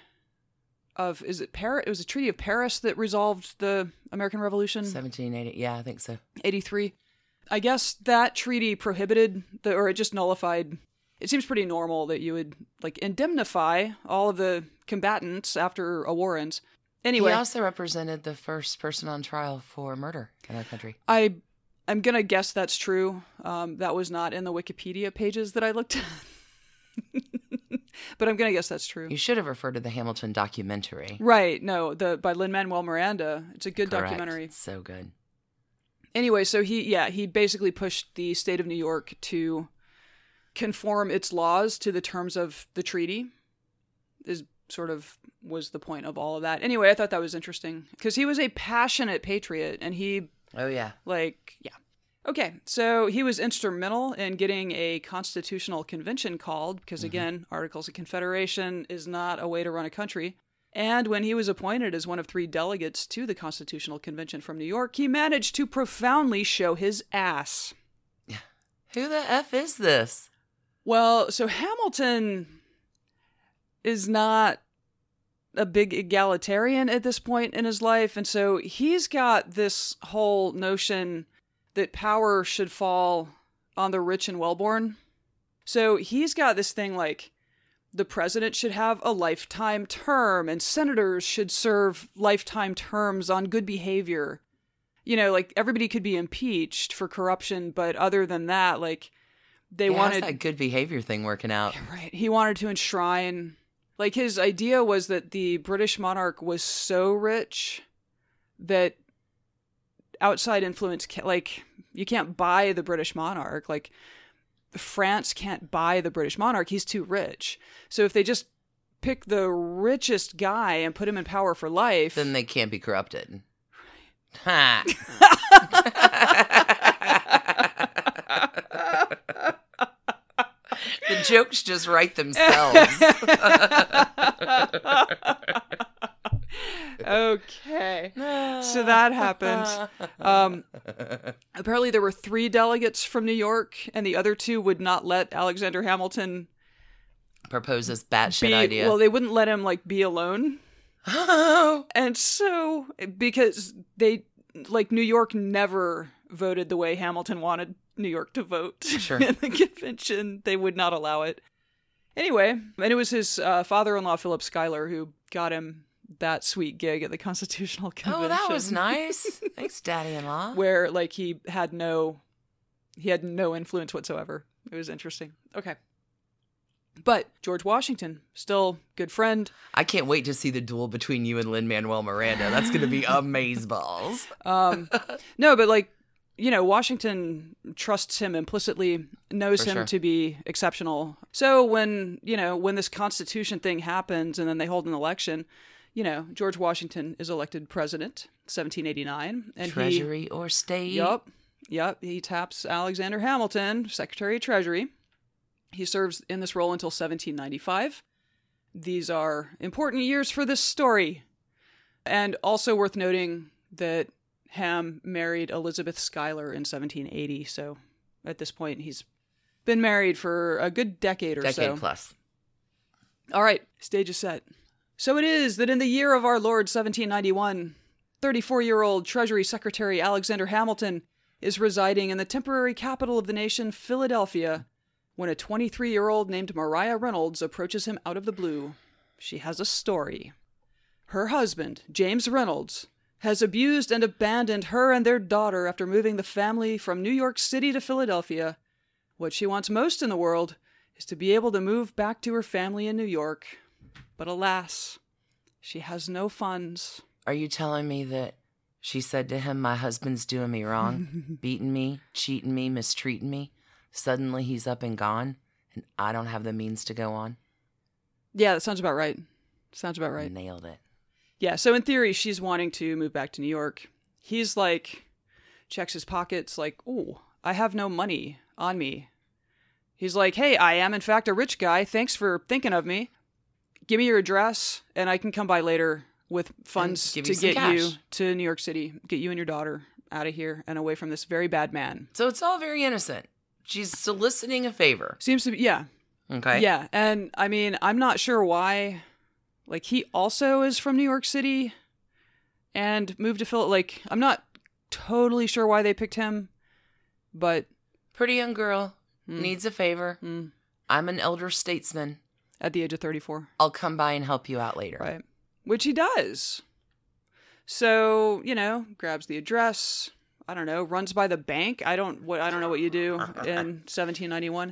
[SPEAKER 1] of, is it Paris? It was the Treaty of Paris that resolved the American Revolution,
[SPEAKER 2] seventeen eighty. Yeah, I think so.
[SPEAKER 1] eighty-three. I guess that treaty prohibited, the, or it just nullified. It seems pretty normal that you would, like, indemnify all of the combatants after a war ends. Anyway,
[SPEAKER 2] He also represented the first person on trial for murder in our country.
[SPEAKER 1] I, I'm gonna guess that's true. Um, that was not in the Wikipedia pages that I looked at. But I'm gonna guess that's true.
[SPEAKER 2] You should have referred to the Hamilton documentary.
[SPEAKER 1] Right, no, the by Lin-Manuel Miranda. It's a good
[SPEAKER 2] Correct.
[SPEAKER 1] documentary.
[SPEAKER 2] So good.
[SPEAKER 1] Anyway, so he, yeah, he basically pushed the state of New York to conform its laws to the terms of the treaty. is sort of was the point of all of that. Anyway, I thought that was interesting because he was a passionate patriot and he,
[SPEAKER 2] Oh, yeah.
[SPEAKER 1] like, yeah. Okay, so he was instrumental in getting a constitutional convention called because, mm-hmm. again, Articles of Confederation is not a way to run a country. And when he was appointed as one of three delegates to the Constitutional Convention from New York, he managed to profoundly show his ass.
[SPEAKER 2] Who the F is this?
[SPEAKER 1] Well, so Hamilton is not a big egalitarian at this point in his life. And so he's got this whole notion that power should fall on the rich and well-born. So he's got this thing like the president should have a lifetime term and senators should serve lifetime terms on good behavior. You know, like everybody could be impeached for corruption, but other than that, like they
[SPEAKER 2] yeah,
[SPEAKER 1] wanted
[SPEAKER 2] how's that good behavior thing working out.
[SPEAKER 1] Right. He wanted to enshrine, like his idea was that the British monarch was so rich that outside influence, like you can't buy the British monarch. Like France can't buy the British monarch. He's too rich. So if they just pick the richest guy and put him in power for life,
[SPEAKER 2] then they can't be corrupted. Ha. The jokes just write themselves.
[SPEAKER 1] Okay. So that happened. Um, apparently there were three delegates from New York, and the other two would not let Alexander Hamilton
[SPEAKER 2] propose this batshit
[SPEAKER 1] be,
[SPEAKER 2] idea.
[SPEAKER 1] Well, they wouldn't let him, like, be alone.
[SPEAKER 2] Oh.
[SPEAKER 1] And so, because they, like, New York never voted the way Hamilton wanted New York to vote.
[SPEAKER 2] Sure.
[SPEAKER 1] In the convention, they would not allow it. Anyway, and it was his uh, father-in-law, Philip Schuyler, who got him that sweet gig at the Constitutional Convention.
[SPEAKER 2] Oh, that was nice. Thanks, Daddy-in-law.
[SPEAKER 1] Where, like, he had no, he had no influence whatsoever. It was interesting. Okay. But George Washington, still good friend.
[SPEAKER 2] I can't wait to see the duel between you and Lin-Manuel Miranda. That's going to be amazeballs.
[SPEAKER 1] Um, no, but, like, you know, Washington trusts him implicitly, knows
[SPEAKER 2] For
[SPEAKER 1] him
[SPEAKER 2] sure.
[SPEAKER 1] to be exceptional. So when, you know, when this Constitution thing happens and then they hold an election, you know, George Washington is elected president, seventeen eighty-nine. And
[SPEAKER 2] Treasury
[SPEAKER 1] he,
[SPEAKER 2] or state.
[SPEAKER 1] Yup. Yup. He taps Alexander Hamilton, Secretary of Treasury. He serves in this role until seventeen ninety-five. These are important years for this story. And also worth noting that Ham married Elizabeth Schuyler in seventeen eighty. So at this point, he's been married for a good decade or
[SPEAKER 2] Decade
[SPEAKER 1] so.
[SPEAKER 2] Decade plus.
[SPEAKER 1] All right, stage is set. So it is that in the year of our Lord seventeen ninety-one, thirty-four-year-old Treasury Secretary Alexander Hamilton is residing in the temporary capital of the nation, Philadelphia, when a twenty-three-year-old named Maria Reynolds approaches him out of the blue. She has a story. Her husband, James Reynolds, has abused and abandoned her and their daughter after moving the family from New York City to Philadelphia. What she wants most in the world is to be able to move back to her family in New York. But alas, she has no funds.
[SPEAKER 2] Are you telling me that she said to him, my husband's doing me wrong, beating me, cheating me, mistreating me? Suddenly he's up and gone, and I don't have the means to go on?
[SPEAKER 1] Yeah, that sounds about right. Sounds about right.
[SPEAKER 2] Nailed it.
[SPEAKER 1] Yeah, so in theory, she's wanting to move back to New York. He's like, checks his pockets like, ooh, I have no money on me. He's like, hey, I am in fact a rich guy. Thanks for thinking of me. Give me your address, and I can come by later with funds to
[SPEAKER 2] you some
[SPEAKER 1] get
[SPEAKER 2] cash.
[SPEAKER 1] you to New York City, get you and your daughter out of here and away from this very bad man.
[SPEAKER 2] So it's all very innocent. She's soliciting a favor.
[SPEAKER 1] Seems to be, yeah.
[SPEAKER 2] Okay.
[SPEAKER 1] Yeah, and I mean, I'm not sure why. Like, he also is from New York City and moved to Philly. Like, I'm not totally sure why they picked him, but...
[SPEAKER 2] Pretty young girl,
[SPEAKER 1] mm,
[SPEAKER 2] needs a favor.
[SPEAKER 1] mm,
[SPEAKER 2] I'm an elder statesman.
[SPEAKER 1] at the age of thirty-four.
[SPEAKER 2] I'll come by and help you out later.
[SPEAKER 1] Right. Which he does. So, you know, grabs the address. I don't know, runs by the bank. I don't what I don't know what you do in seventeen ninety-one.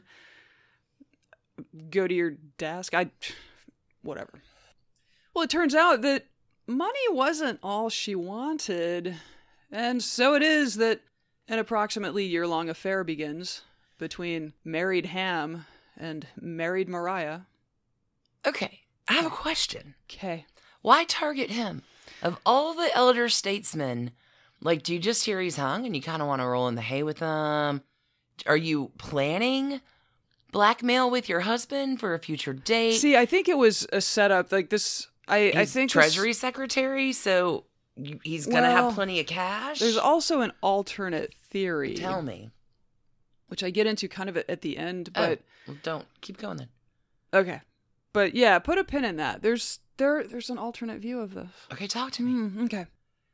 [SPEAKER 1] Go to your desk. I whatever. Well, it turns out that money wasn't all she wanted. And so it is that an approximately year-long affair begins between married Ham and married Maria.
[SPEAKER 2] Okay. I have a question.
[SPEAKER 1] Okay.
[SPEAKER 2] Why target him? Of all the elder statesmen, like, do you just hear he's hung and you kind of want to roll in the hay with him? Are you planning blackmail with your husband for a future date?
[SPEAKER 1] See, I think it was a setup like this. I,
[SPEAKER 2] He's
[SPEAKER 1] I think
[SPEAKER 2] Treasury
[SPEAKER 1] this,
[SPEAKER 2] Secretary, so you, he's going to
[SPEAKER 1] Well,
[SPEAKER 2] have plenty of cash?
[SPEAKER 1] there's also an alternate theory.
[SPEAKER 2] Tell me.
[SPEAKER 1] Which I get into kind of at the end, but
[SPEAKER 2] oh, well, don't. Keep going then.
[SPEAKER 1] okay. But yeah, put a pin in that. There's there there's an alternate view of this.
[SPEAKER 2] Okay, talk to me.
[SPEAKER 1] Mm, okay.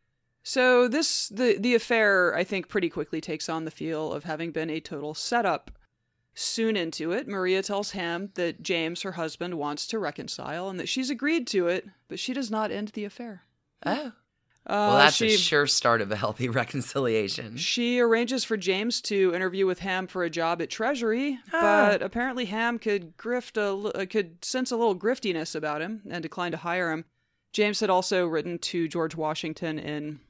[SPEAKER 1] So this the the affair I think pretty quickly takes on the feel of having been a total setup. Soon into it, Maria tells Ham that James, her husband, wants to reconcile and that she's agreed to it, but she does not end the affair.
[SPEAKER 2] Oh.
[SPEAKER 1] Uh,
[SPEAKER 2] Well, that's
[SPEAKER 1] she,
[SPEAKER 2] a sure start of a healthy reconciliation.
[SPEAKER 1] She arranges for James to interview with Ham for a job at Treasury,
[SPEAKER 2] Ah.
[SPEAKER 1] but apparently Ham could grift a li- uh, could sense a little griftiness about him and declined to hire him. James had also written to George Washington in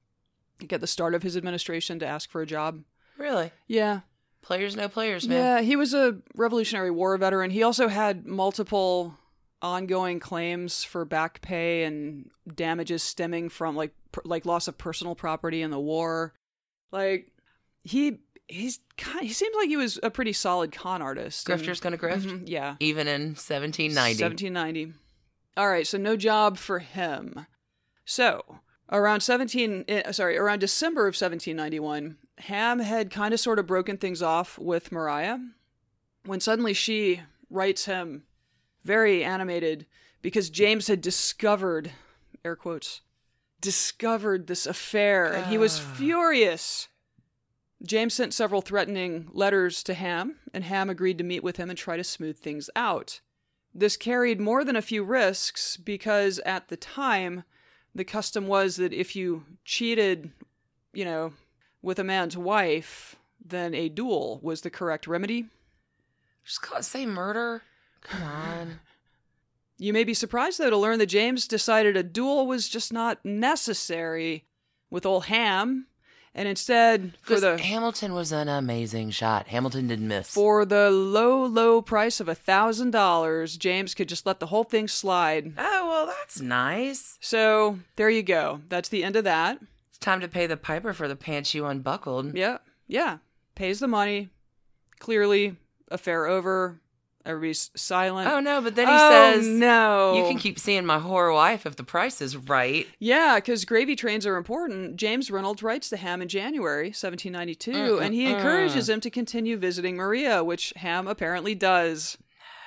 [SPEAKER 1] at the start of his administration to ask for a job.
[SPEAKER 2] Really?
[SPEAKER 1] Yeah.
[SPEAKER 2] Players know players, man.
[SPEAKER 1] Yeah, he was a Revolutionary War veteran. He also had multiple ongoing claims for back pay and damages stemming from like per, like loss of personal property in the war. Like he he's kind he seemed like he was a pretty solid con artist. and-
[SPEAKER 2] Grifter's gonna grift?
[SPEAKER 1] Mhm, yeah.
[SPEAKER 2] Even in seventeen ninety.
[SPEAKER 1] seventeen ninety. All right, so no job for him. So, around seventeen eh, sorry, around December of seventeen ninety-one, Ham had kind of sort of broken things off with Maria when suddenly she writes him very animated because James had discovered, air quotes, discovered this affair and he was furious. James sent several threatening letters to Ham, and Ham agreed to meet with him and try to smooth things out. This carried more than a few risks because at the time, the custom was that if you cheated, you know, with a man's wife, then a duel was the correct remedy.
[SPEAKER 2] Just call it, say murder. Come on.
[SPEAKER 1] You may be surprised, though, to learn that James decided a duel was just not necessary with old Ham, and instead, for
[SPEAKER 2] Because
[SPEAKER 1] the
[SPEAKER 2] Hamilton was an amazing shot. Hamilton didn't miss.
[SPEAKER 1] for the low, low price of a thousand dollars, James could just let the whole thing slide.
[SPEAKER 2] Oh, well, that's nice.
[SPEAKER 1] So there you go. That's the end of that.
[SPEAKER 2] It's time to pay the piper for the pants you unbuckled.
[SPEAKER 1] Yeah, yeah. Pays the money. Clearly, affair over. Everybody's silent.
[SPEAKER 2] Oh, no, but then he
[SPEAKER 1] Oh,
[SPEAKER 2] says,
[SPEAKER 1] no.
[SPEAKER 2] you can keep seeing my whore wife if the price is right.
[SPEAKER 1] Yeah, because gravy trains are important. James Reynolds writes to Ham in January seventeen ninety-two,
[SPEAKER 2] Mm-mm-mm.
[SPEAKER 1] and he encourages him to continue visiting Maria, which Ham apparently does.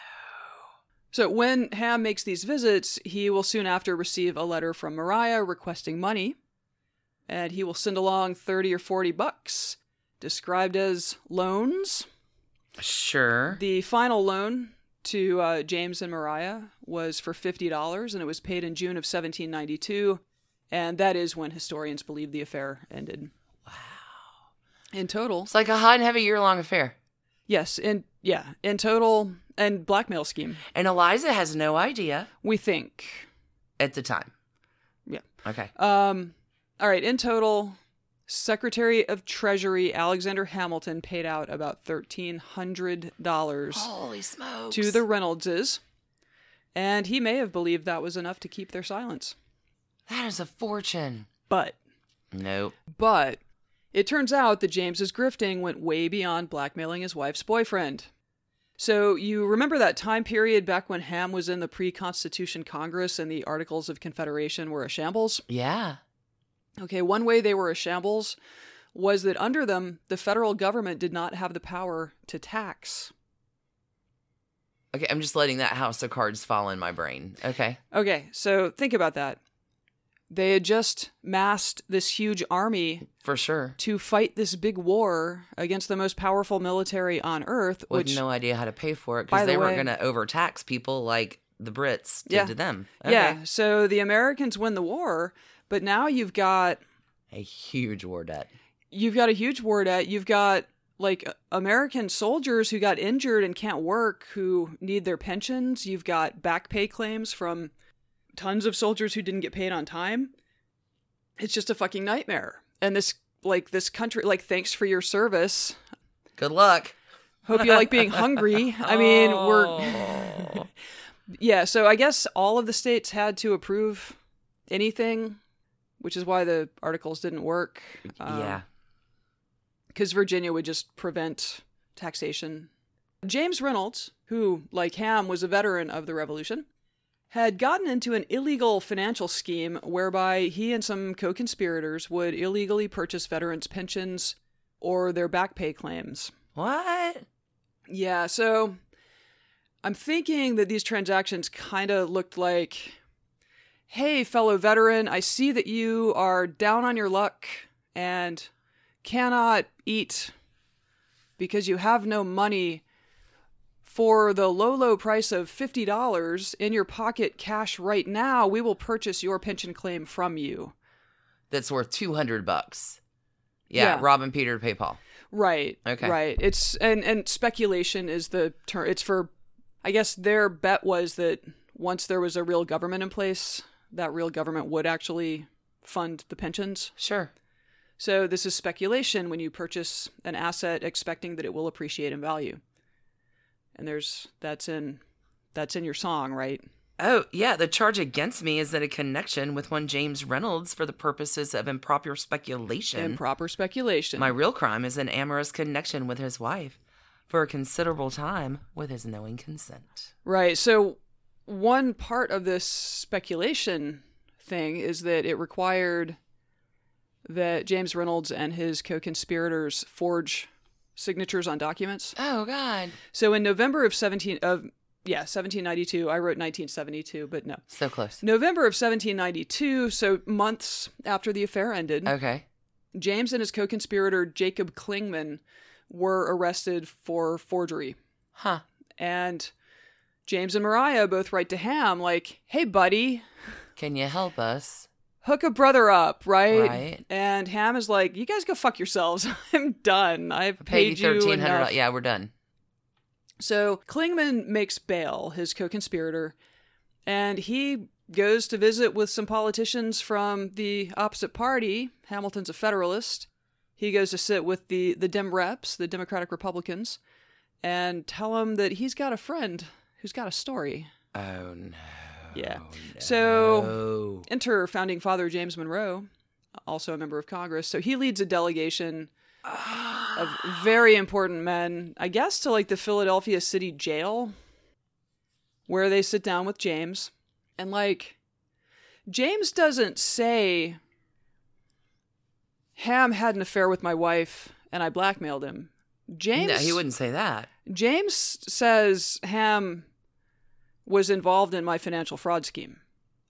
[SPEAKER 1] So when Ham makes these visits, he will soon after receive a letter from Maria requesting money, and he will send along thirty or forty bucks, described as loans.
[SPEAKER 2] Sure.
[SPEAKER 1] The final loan to uh, James and Maria was for fifty dollars, and it was paid in June of seventeen ninety-two, and that is when historians believe the affair ended.
[SPEAKER 2] Wow.
[SPEAKER 1] In total,
[SPEAKER 2] It's like a hot and heavy year-long affair.
[SPEAKER 1] yes, in yeah, in total, and blackmail scheme,
[SPEAKER 2] And Eliza has no idea
[SPEAKER 1] we think.
[SPEAKER 2] at the time.
[SPEAKER 1] Yeah.
[SPEAKER 2] Okay.
[SPEAKER 1] Um. All right. In total, Secretary of Treasury Alexander Hamilton paid out about thirteen hundred dollars
[SPEAKER 2] Holy smokes.
[SPEAKER 1] to the Reynoldses, and he may have believed that was enough to keep their silence.
[SPEAKER 2] That is a fortune.
[SPEAKER 1] But,
[SPEAKER 2] Nope.
[SPEAKER 1] but, it turns out that James's grifting went way beyond blackmailing his wife's boyfriend. So, you remember that time period back when Ham was in the pre-Constitution Congress and the Articles of Confederation were a shambles?
[SPEAKER 2] Yeah.
[SPEAKER 1] Okay, one way they were a shambles was that under them, the federal government did not have the power to tax.
[SPEAKER 2] Okay, I'm just letting that house of cards fall in my brain. Okay.
[SPEAKER 1] Okay, so think about that. They had just massed this huge army
[SPEAKER 2] For sure.
[SPEAKER 1] to fight this big war against the most powerful military on earth,
[SPEAKER 2] With
[SPEAKER 1] which
[SPEAKER 2] no idea how to pay for it
[SPEAKER 1] by
[SPEAKER 2] because
[SPEAKER 1] the
[SPEAKER 2] they weren't
[SPEAKER 1] way-
[SPEAKER 2] going to overtax people like the Brits did
[SPEAKER 1] Yeah.
[SPEAKER 2] to them. Okay.
[SPEAKER 1] yeah, so the Americans win the war, but now you've got
[SPEAKER 2] A huge war debt.
[SPEAKER 1] you've got a huge war debt. You've got like American soldiers who got injured and can't work, who need their pensions. You've got back pay claims from tons of soldiers who didn't get paid on time. It's just a fucking nightmare. And this like this country, like, thanks for your service.
[SPEAKER 2] Good luck.
[SPEAKER 1] Hope you like being hungry. I mean, we're
[SPEAKER 2] Oh.
[SPEAKER 1] Yeah, so I guess all of the states had to approve anything, which is why the articles didn't work. Um,
[SPEAKER 2] yeah.
[SPEAKER 1] Because Virginia would just prevent taxation. James Reynolds, who, like Ham, was a veteran of the Revolution, had gotten into an illegal financial scheme whereby he and some co-conspirators would illegally purchase veterans' pensions or their back pay claims.
[SPEAKER 2] What?
[SPEAKER 1] Yeah, so I'm thinking that these transactions kind of looked like, hey, fellow veteran, I see that you are down on your luck and cannot eat because you have no money. For the low, low price of fifty dollars in your pocket cash right now, we will purchase your pension claim from you.
[SPEAKER 2] That's worth two hundred bucks. Yeah,
[SPEAKER 1] Yeah.
[SPEAKER 2] robbing Peter to pay Paul.
[SPEAKER 1] Right.
[SPEAKER 2] Okay.
[SPEAKER 1] Right. It's and, and speculation is the term. It's for, I guess their bet was that once there was a real government in place, that real government would actually fund the pensions.
[SPEAKER 2] Sure.
[SPEAKER 1] So this is speculation when you purchase an asset expecting that it will appreciate in value. And there's that's in that's in your song, right?
[SPEAKER 2] Oh, yeah, the charge against me is that a connection with one James Reynolds for the purposes of improper speculation.
[SPEAKER 1] Improper speculation.
[SPEAKER 2] My real crime is an amorous connection with his wife for a considerable time with his knowing consent.
[SPEAKER 1] Right. So one part of this speculation thing is that it required that James Reynolds and his co-conspirators forge signatures on documents.
[SPEAKER 2] Oh, God.
[SPEAKER 1] So in November of seventeen of yeah, seventeen ninety-two, I wrote nineteen seventy-two, but no.
[SPEAKER 2] So close.
[SPEAKER 1] November of seventeen ninety-two, so months after the affair ended.
[SPEAKER 2] Okay.
[SPEAKER 1] James and his co-conspirator Jacob Klingman were arrested for forgery.
[SPEAKER 2] Huh.
[SPEAKER 1] And James and Mariah both write to Ham like, "Hey buddy,
[SPEAKER 2] Can you help us?
[SPEAKER 1] hook a brother up, right?"
[SPEAKER 2] Right.
[SPEAKER 1] And Ham is like, "You guys go fuck yourselves. I'm done. I've
[SPEAKER 2] I
[SPEAKER 1] paid,
[SPEAKER 2] paid you
[SPEAKER 1] you
[SPEAKER 2] thirteen hundred
[SPEAKER 1] enough."
[SPEAKER 2] dollars. Yeah, we're done.
[SPEAKER 1] So Klingman makes bail, his co-conspirator, and he goes to visit with some politicians from the opposite party. Hamilton's a Federalist. He goes to sit with the, the Dem Reps, the Democratic Republicans, and tell them that he's got a friend who's got a story.
[SPEAKER 2] Oh, no.
[SPEAKER 1] Yeah.
[SPEAKER 2] No.
[SPEAKER 1] So enter founding father James Monroe, also a member of Congress. So he leads a delegation of very important men, I guess, to like the Philadelphia City Jail, where they sit down with James. And like, James doesn't say, Ham had an affair with my wife and I blackmailed him. James,
[SPEAKER 2] No, he wouldn't say that.
[SPEAKER 1] James says Ham was involved in my financial fraud scheme.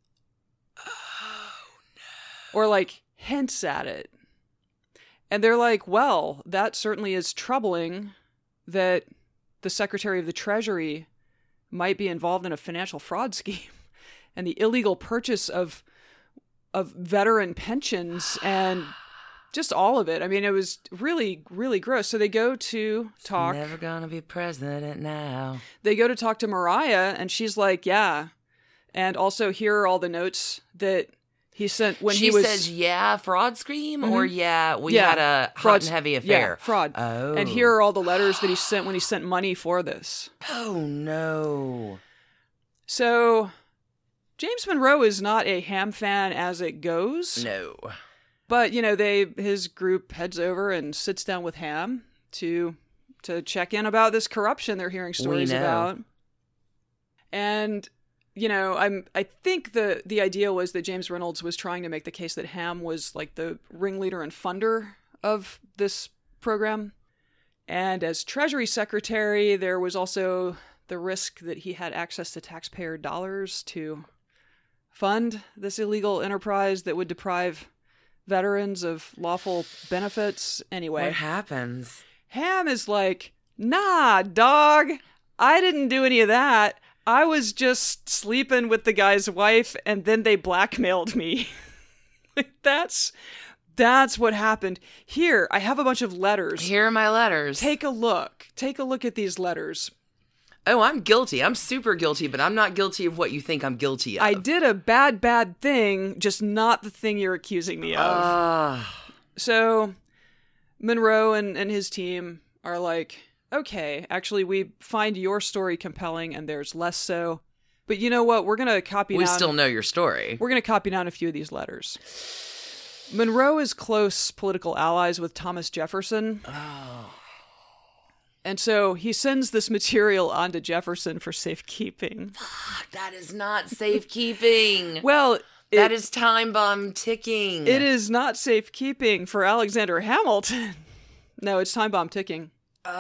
[SPEAKER 2] Oh,
[SPEAKER 1] Or like hints at it. And they're like, well, that certainly is troubling that the Secretary of the Treasury might be involved in a financial fraud scheme and the illegal purchase of of veteran pensions and just all of it. I mean, it was really, really gross. So they go to talk.
[SPEAKER 2] Never gonna be president now.
[SPEAKER 1] They go to talk to Mariah, and she's like, yeah. And also, here are all the notes that he sent when
[SPEAKER 2] she
[SPEAKER 1] he was...
[SPEAKER 2] says, yeah, fraud scheme,
[SPEAKER 1] Mhm.
[SPEAKER 2] or yeah, we
[SPEAKER 1] Yeah,
[SPEAKER 2] had a hot
[SPEAKER 1] fraud-
[SPEAKER 2] and heavy
[SPEAKER 1] Yeah,
[SPEAKER 2] affair.
[SPEAKER 1] fraud.
[SPEAKER 2] Oh.
[SPEAKER 1] And here are all the letters that he sent when he sent money for this.
[SPEAKER 2] Oh, no.
[SPEAKER 1] So, James Monroe is not a Ham fan as it goes.
[SPEAKER 2] No.
[SPEAKER 1] But, you know, they his group heads over and sits down with Ham to to check in about this corruption they're hearing stories
[SPEAKER 2] know.
[SPEAKER 1] about. And, you know, I'm I think the the idea was that James Reynolds was trying to make the case that Ham was like the ringleader and funder of this program. And as Treasury Secretary, there was also the risk that he had access to taxpayer dollars to fund this illegal enterprise that would deprive veterans of lawful benefits. Anyway,
[SPEAKER 2] What happens?
[SPEAKER 1] Ham is like, nah, dog, I didn't do any of that. I was just sleeping with the guy's wife and then they blackmailed me. Like, that's that's what happened. Here, I have a bunch of letters.
[SPEAKER 2] Here are my letters.
[SPEAKER 1] Take a look. Take a look at these letters.
[SPEAKER 2] Oh, I'm guilty. I'm super guilty, but I'm not guilty of what you think I'm guilty of.
[SPEAKER 1] I did a bad, bad thing, just not the thing you're accusing me of.
[SPEAKER 2] Ah.
[SPEAKER 1] So Monroe and, and his team are like, okay, actually, we find your story compelling and theirs less so. But you know what? We're going to copy
[SPEAKER 2] We
[SPEAKER 1] down...
[SPEAKER 2] still know your story.
[SPEAKER 1] We're going to copy down a few of these letters. Monroe is close political allies with Thomas Jefferson.
[SPEAKER 2] Oh.
[SPEAKER 1] And so he sends this material on to Jefferson for safekeeping.
[SPEAKER 2] Fuck, that is not safekeeping.
[SPEAKER 1] Well... It,
[SPEAKER 2] that is time bomb ticking.
[SPEAKER 1] It is not safekeeping for Alexander Hamilton. No, it's time bomb ticking.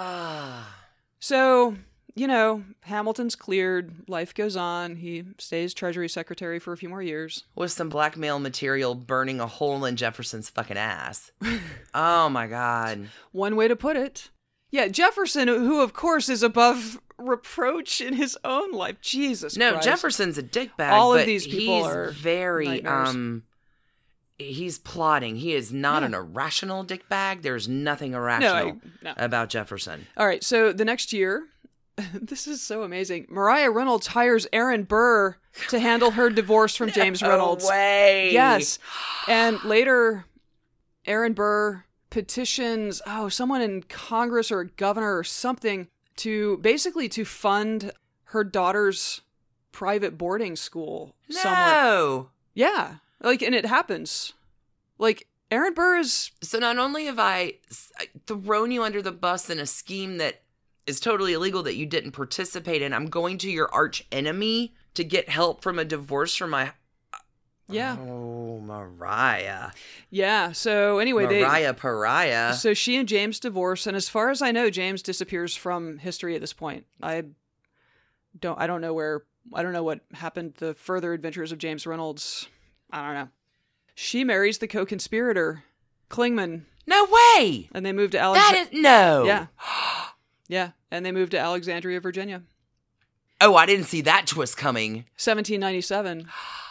[SPEAKER 2] Ah.
[SPEAKER 1] So, you know, Hamilton's cleared. Life goes on. He stays Treasury Secretary for a few more years.
[SPEAKER 2] With some blackmail material burning a hole in Jefferson's fucking ass. Oh, my God.
[SPEAKER 1] One way to put it. Yeah, Jefferson, who, of course, is above reproach in his own life. Jesus
[SPEAKER 2] no,
[SPEAKER 1] Christ.
[SPEAKER 2] Jefferson's a dickbag.
[SPEAKER 1] All of
[SPEAKER 2] but
[SPEAKER 1] these people
[SPEAKER 2] he's
[SPEAKER 1] are
[SPEAKER 2] very,
[SPEAKER 1] nightmares.
[SPEAKER 2] um, he's plotting. He is not
[SPEAKER 1] Yeah.
[SPEAKER 2] an irrational dickbag. There's nothing irrational
[SPEAKER 1] No, I- no.
[SPEAKER 2] about Jefferson.
[SPEAKER 1] All right, so the next year, this is so amazing. Maria Reynolds hires Aaron Burr to handle her divorce from James Reynolds.
[SPEAKER 2] No way.
[SPEAKER 1] Yes. And later, Aaron Burr petitions, oh, someone in Congress or a governor or something to basically to fund her daughter's private boarding school somewhere.
[SPEAKER 2] No.
[SPEAKER 1] Yeah. Like, and it happens. Like, Aaron Burr is...
[SPEAKER 2] So not only have I s- thrown you under the bus in a scheme that is totally illegal that you didn't participate in, I'm going to your arch enemy to get help from a divorce from my...
[SPEAKER 1] Yeah.
[SPEAKER 2] Oh, Mariah.
[SPEAKER 1] Yeah. So anyway, they...
[SPEAKER 2] Mariah Pariah.
[SPEAKER 1] So she and James divorce, and as far as I know, James disappears from history at this point. I don't I don't know where I don't know what happened, the further adventures of James Reynolds. I don't know. She marries the co-conspirator, Clingman,
[SPEAKER 2] No way.
[SPEAKER 1] and they move to
[SPEAKER 2] That
[SPEAKER 1] Alexandria.
[SPEAKER 2] is... No.
[SPEAKER 1] Yeah. Yeah, and they moved to Alexandria, Virginia.
[SPEAKER 2] Oh, I didn't see that twist coming.
[SPEAKER 1] seventeen ninety-seven.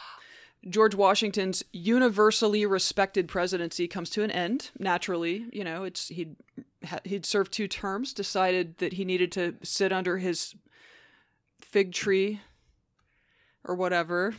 [SPEAKER 1] George Washington's universally respected presidency comes to an end. Naturally, you know, it's he'd he'd served two terms, decided that he needed to sit under his fig tree or whatever.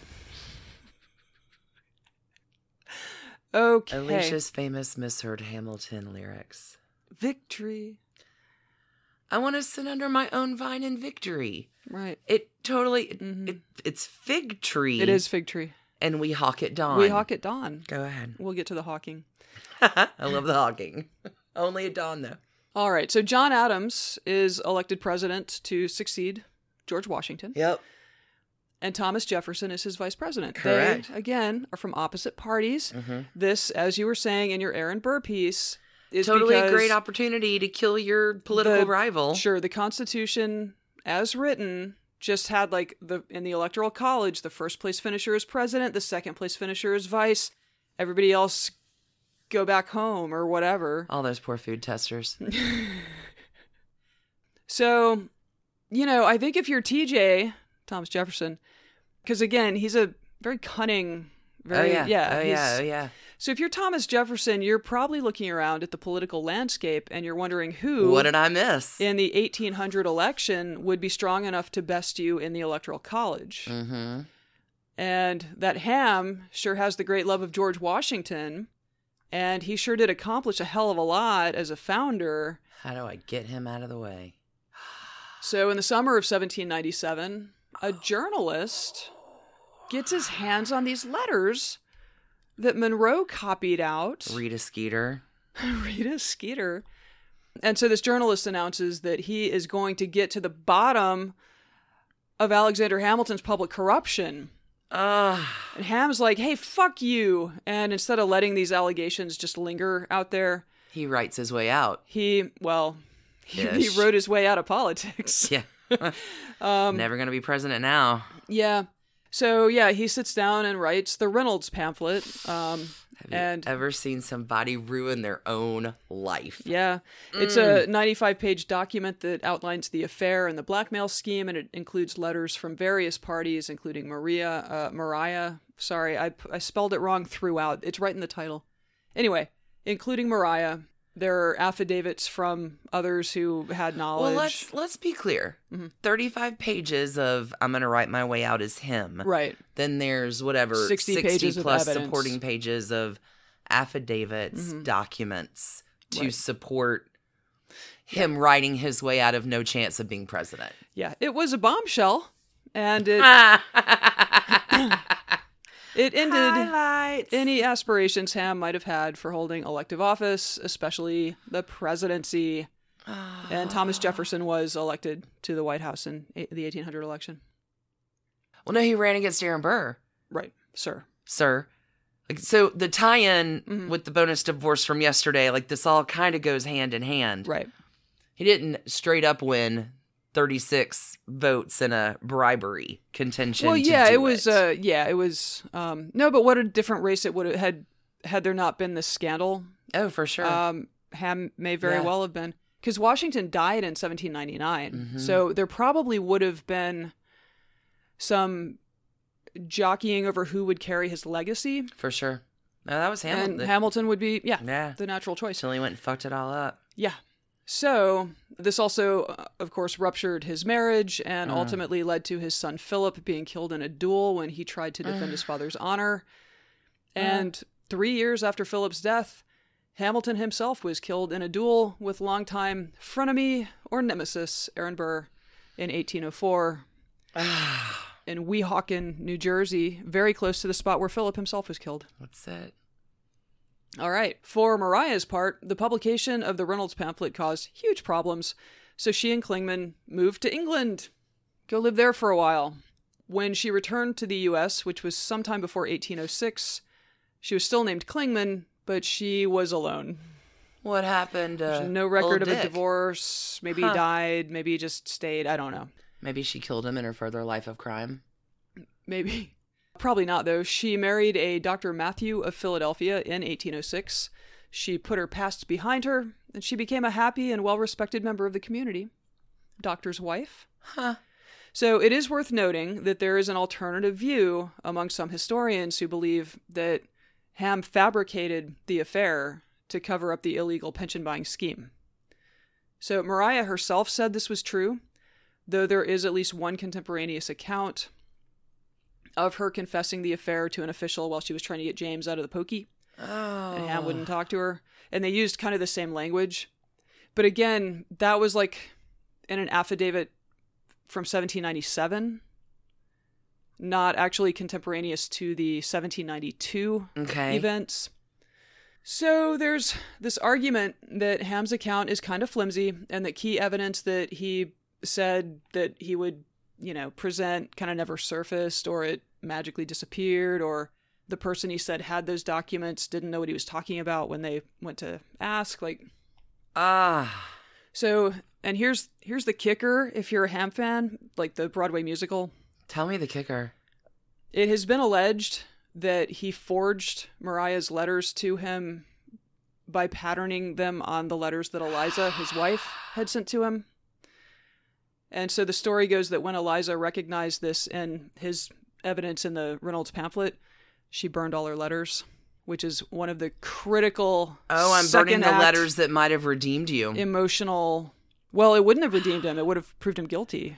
[SPEAKER 1] Okay.
[SPEAKER 2] Alicia's famous misheard Hamilton lyrics.
[SPEAKER 1] Victory.
[SPEAKER 2] I want to sit under my own vine in victory.
[SPEAKER 1] Right.
[SPEAKER 2] It totally...
[SPEAKER 1] Mhm.
[SPEAKER 2] It, it's fig tree.
[SPEAKER 1] It is fig tree.
[SPEAKER 2] And we hawk at dawn.
[SPEAKER 1] We hawk at dawn.
[SPEAKER 2] Go ahead.
[SPEAKER 1] We'll get to the hawking.
[SPEAKER 2] I love the hawking. Only at dawn, though.
[SPEAKER 1] All right. So John Adams is elected president to succeed George Washington.
[SPEAKER 2] Yep.
[SPEAKER 1] And Thomas Jefferson is his vice president.
[SPEAKER 2] Correct.
[SPEAKER 1] They, again, are from opposite parties.
[SPEAKER 2] Mm-hmm.
[SPEAKER 1] This, as you were saying in your Aaron Burr piece, is
[SPEAKER 2] Totally a
[SPEAKER 1] because
[SPEAKER 2] great opportunity to kill your political
[SPEAKER 1] the-
[SPEAKER 2] rival.
[SPEAKER 1] Sure, the Constitution, as written, just had like the in the Electoral College, the first place finisher is president, the second place finisher is vice. Everybody else go back home or whatever.
[SPEAKER 2] All those poor food testers.
[SPEAKER 1] So, you know, I think if you're T J, Thomas Jefferson, because again, he's a very cunning, very,
[SPEAKER 2] oh, yeah. Oh,
[SPEAKER 1] he's-
[SPEAKER 2] yeah. Oh, yeah.
[SPEAKER 1] So if you're Thomas Jefferson, you're probably looking around at the political landscape and you're wondering who
[SPEAKER 2] What did I miss?
[SPEAKER 1] in the eighteen hundred election would be strong enough to best you in the Electoral College.
[SPEAKER 2] Mm-hmm.
[SPEAKER 1] And that Ham sure has the great love of George Washington, and he sure did accomplish a hell of a lot as a founder.
[SPEAKER 2] How do I get him out of the way?
[SPEAKER 1] So in the summer of seventeen ninety-seven, a journalist gets his hands on these letters that Monroe copied out.
[SPEAKER 2] Rita Skeeter.
[SPEAKER 1] Rita Skeeter. And so this journalist announces that he is going to get to the bottom of Alexander Hamilton's public corruption.
[SPEAKER 2] Ugh.
[SPEAKER 1] And Ham's like, hey, fuck you. And instead of letting these allegations just linger out there,
[SPEAKER 2] He writes his way out.
[SPEAKER 1] he, well, he, he
[SPEAKER 2] Ish.
[SPEAKER 1] wrote his way out of politics.
[SPEAKER 2] Yeah.
[SPEAKER 1] Um,
[SPEAKER 2] Never going to be president now.
[SPEAKER 1] yeah. So, yeah, he sits down and writes the Reynolds pamphlet. Um,
[SPEAKER 2] Have you
[SPEAKER 1] and
[SPEAKER 2] ever seen somebody ruin their own life?
[SPEAKER 1] yeah, it's a ninety-five page document that outlines the affair and the blackmail scheme, and it includes letters from various parties, including Maria, uh, Mariah. Sorry, I, I spelled it wrong throughout. It's right in the title. Anyway, including Mariah. There are affidavits from others who had knowledge.
[SPEAKER 2] Well, let's let's be clear.
[SPEAKER 1] Mhm.
[SPEAKER 2] thirty-five pages of I'm going to write my way out as him.
[SPEAKER 1] Right.
[SPEAKER 2] Then there's whatever
[SPEAKER 1] sixty pages of
[SPEAKER 2] plus
[SPEAKER 1] evidence.
[SPEAKER 2] supporting pages of affidavits,
[SPEAKER 1] Mhm.
[SPEAKER 2] documents to
[SPEAKER 1] Right.
[SPEAKER 2] support him writing his way out of no chance of being president.
[SPEAKER 1] Yeah, it was a bombshell. And it it ended
[SPEAKER 2] Highlights.
[SPEAKER 1] any aspirations Ham might have had for holding elective office, especially the presidency. And Thomas Jefferson was elected to the White House in the eighteen hundred election.
[SPEAKER 2] Well, no, he ran against Aaron Burr.
[SPEAKER 1] Right, sir.
[SPEAKER 2] Sir. Like, so the tie-in
[SPEAKER 1] Mhm.
[SPEAKER 2] with the bonus divorce from yesterday, like this all kind of goes hand in hand.
[SPEAKER 1] Right.
[SPEAKER 2] He didn't straight up win thirty-six votes in a bribery contention.
[SPEAKER 1] Well,
[SPEAKER 2] to
[SPEAKER 1] yeah,
[SPEAKER 2] do
[SPEAKER 1] it was.
[SPEAKER 2] it.
[SPEAKER 1] Uh, yeah, it was. Um, no, but what a different race it would have had had there not been this scandal.
[SPEAKER 2] Oh, for sure.
[SPEAKER 1] Um, Ham may very
[SPEAKER 2] Yeah.
[SPEAKER 1] well have been, because Washington died in seventeen ninety-nine,
[SPEAKER 2] Mhm.
[SPEAKER 1] so there probably would have been some jockeying over who would carry his legacy,
[SPEAKER 2] for sure. No, that was Hamilton.
[SPEAKER 1] and Hamilton would be, yeah,
[SPEAKER 2] yeah.
[SPEAKER 1] the natural choice.
[SPEAKER 2] Until he went and fucked it all up.
[SPEAKER 1] Yeah. So this also, uh, of course, ruptured his marriage and
[SPEAKER 2] Mm.
[SPEAKER 1] ultimately led to his son Philip being killed in a duel when he tried to defend his father's honor. And three years after Philip's death, Hamilton himself was killed in a duel with longtime frenemy or nemesis Aaron Burr in eighteen oh four in Weehawken, New Jersey, very close to the spot where Philip himself was killed.
[SPEAKER 2] What's that?
[SPEAKER 1] All right. For Mariah's part, the publication of the Reynolds pamphlet caused huge problems, so she and Clingman moved to England. Go live there for a while. When she returned to the U S, which was sometime before eighteen oh six, she was still named Clingman, but she was alone.
[SPEAKER 2] What happened? Uh,
[SPEAKER 1] No record
[SPEAKER 2] old
[SPEAKER 1] of a
[SPEAKER 2] Dick?
[SPEAKER 1] divorce. Maybe
[SPEAKER 2] Huh.
[SPEAKER 1] he died. Maybe he just stayed. I don't know.
[SPEAKER 2] Maybe she killed him in her further life of crime.
[SPEAKER 1] Maybe. Probably not, though. She married a Doctor Matthew of Philadelphia in eighteen oh six. She put her past behind her, and she became a happy and well-respected member of the community. Doctor's wife.
[SPEAKER 2] Huh.
[SPEAKER 1] So it is worth noting that there is an alternative view among some historians who believe that Ham fabricated the affair to cover up the illegal pension-buying scheme. So Mariah herself said this was true, though there is at least one contemporaneous account of her confessing the affair to an official while she was trying to get James out of the pokey.
[SPEAKER 2] Oh.
[SPEAKER 1] And Ham wouldn't talk to her. And they used kind of the same language. But again, that was like in an affidavit from seventeen ninety-seven, not actually contemporaneous to the seventeen ninety-two
[SPEAKER 2] Okay.
[SPEAKER 1] events. So there's this argument that Ham's account is kind of flimsy and that key evidence that he said that he would, you know, present kind of never surfaced, or it magically disappeared, or the person he said had those documents didn't know what he was talking about when they went to ask. Like,
[SPEAKER 2] Ah.
[SPEAKER 1] so, and here's here's the kicker, if you're a Ham fan, like the Broadway musical.
[SPEAKER 2] Tell me the kicker.
[SPEAKER 1] It has been alleged that he forged Mariah's letters to him by patterning them on the letters that Eliza, his wife, had sent to him. And so the story goes that when Eliza recognized this in his evidence in the Reynolds pamphlet, she burned all her letters, which is one of the critical
[SPEAKER 2] Oh, I'm burning
[SPEAKER 1] second
[SPEAKER 2] the
[SPEAKER 1] act
[SPEAKER 2] letters that might have redeemed you.
[SPEAKER 1] emotional. Well, it wouldn't have redeemed him. It would have proved him guilty.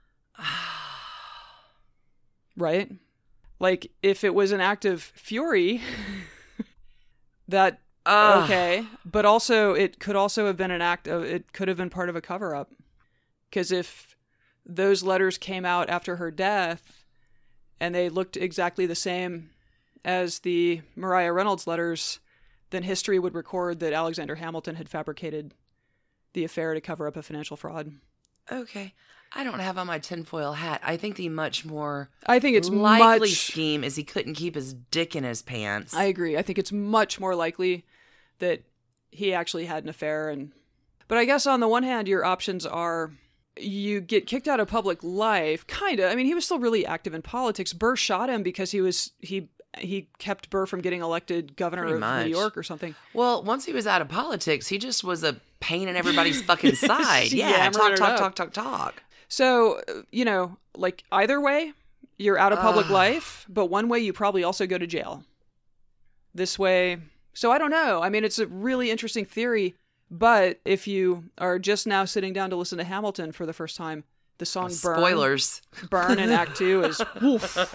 [SPEAKER 1] Right? Like, if it was an act of fury, that,
[SPEAKER 2] Ugh.
[SPEAKER 1] okay. But also, it could also have been an act of, it could have been part of a cover-up. Because if those letters came out after her death, and they looked exactly the same as the Mariah Reynolds letters, then history would record that Alexander Hamilton had fabricated the affair to cover up a financial fraud.
[SPEAKER 2] Okay. I don't have on my tinfoil hat. I think the much more
[SPEAKER 1] I think it's
[SPEAKER 2] likely
[SPEAKER 1] much...
[SPEAKER 2] scheme is he couldn't keep his dick in his pants.
[SPEAKER 1] I agree. I think it's much more likely that he actually had an affair. And But I guess on the one hand, your options are you get kicked out of public life, kind of. I mean, he was still really active in politics. Burr shot him because he was he he kept Burr from getting elected governor
[SPEAKER 2] Pretty
[SPEAKER 1] of
[SPEAKER 2] much.
[SPEAKER 1] New York or something.
[SPEAKER 2] Well, once he was out of politics, he just was a pain in everybody's fucking side. Yeah,
[SPEAKER 1] Yammering
[SPEAKER 2] talk,
[SPEAKER 1] it
[SPEAKER 2] talk,
[SPEAKER 1] up.
[SPEAKER 2] talk, talk, talk.
[SPEAKER 1] So, uh, you know, like either way, you're out of public
[SPEAKER 2] Ugh.
[SPEAKER 1] life, but one way you probably also go to jail. This way. So I don't know. I mean, it's a really interesting theory, but if you are just now sitting down to listen to Hamilton for the first time, the song Burn,
[SPEAKER 2] Spoilers.
[SPEAKER 1] Burn in Act Two is woof.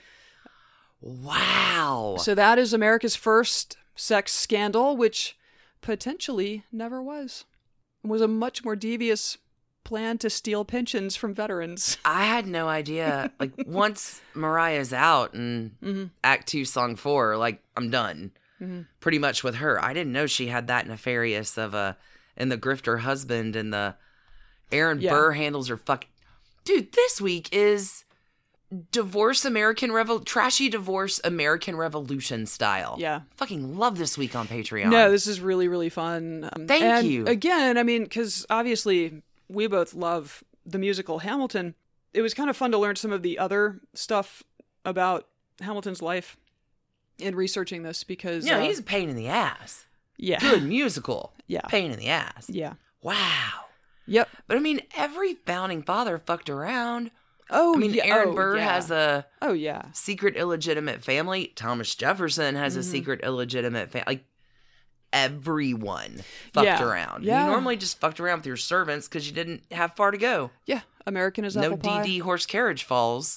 [SPEAKER 2] Wow.
[SPEAKER 1] So that is America's first sex scandal, which potentially never was. It was a much more devious plan to steal pensions from veterans.
[SPEAKER 2] I had no idea. Like, once Mariah's out and
[SPEAKER 1] Mm-hmm.
[SPEAKER 2] Act Two, Song Four, like, I'm done.
[SPEAKER 1] Mm-hmm.
[SPEAKER 2] Pretty much with her. I didn't know she had that nefarious of a, and the grifter husband and the Aaron
[SPEAKER 1] Yeah.
[SPEAKER 2] Burr handles her fucking. Dude, this week is Divorce American Revol, Trashy Divorce American Revolution style.
[SPEAKER 1] Yeah.
[SPEAKER 2] Fucking love this week on Patreon.
[SPEAKER 1] No, this is really, really fun. Um,
[SPEAKER 2] Thank
[SPEAKER 1] and
[SPEAKER 2] you.
[SPEAKER 1] Again, I mean, because obviously we both love the musical Hamilton. It was kind of fun to learn some of the other stuff about Hamilton's life in researching this because...
[SPEAKER 2] No,
[SPEAKER 1] uh,
[SPEAKER 2] he's a pain in the ass.
[SPEAKER 1] Yeah.
[SPEAKER 2] Good musical.
[SPEAKER 1] Yeah.
[SPEAKER 2] Pain in the ass.
[SPEAKER 1] Yeah.
[SPEAKER 2] Wow.
[SPEAKER 1] Yep.
[SPEAKER 2] But I mean, every founding father fucked around.
[SPEAKER 1] Oh,
[SPEAKER 2] I mean,
[SPEAKER 1] yeah.
[SPEAKER 2] Aaron
[SPEAKER 1] oh,
[SPEAKER 2] Burr
[SPEAKER 1] yeah.
[SPEAKER 2] has a
[SPEAKER 1] Oh, yeah.
[SPEAKER 2] secret illegitimate family. Thomas Jefferson has
[SPEAKER 1] Mm-hmm.
[SPEAKER 2] a secret illegitimate family. Like, everyone fucked
[SPEAKER 1] Yeah.
[SPEAKER 2] around.
[SPEAKER 1] Yeah.
[SPEAKER 2] You normally just fucked around with your servants because you didn't have far to go.
[SPEAKER 1] Yeah. American is
[SPEAKER 2] No
[SPEAKER 1] apple pie.
[SPEAKER 2] D D horse carriage falls.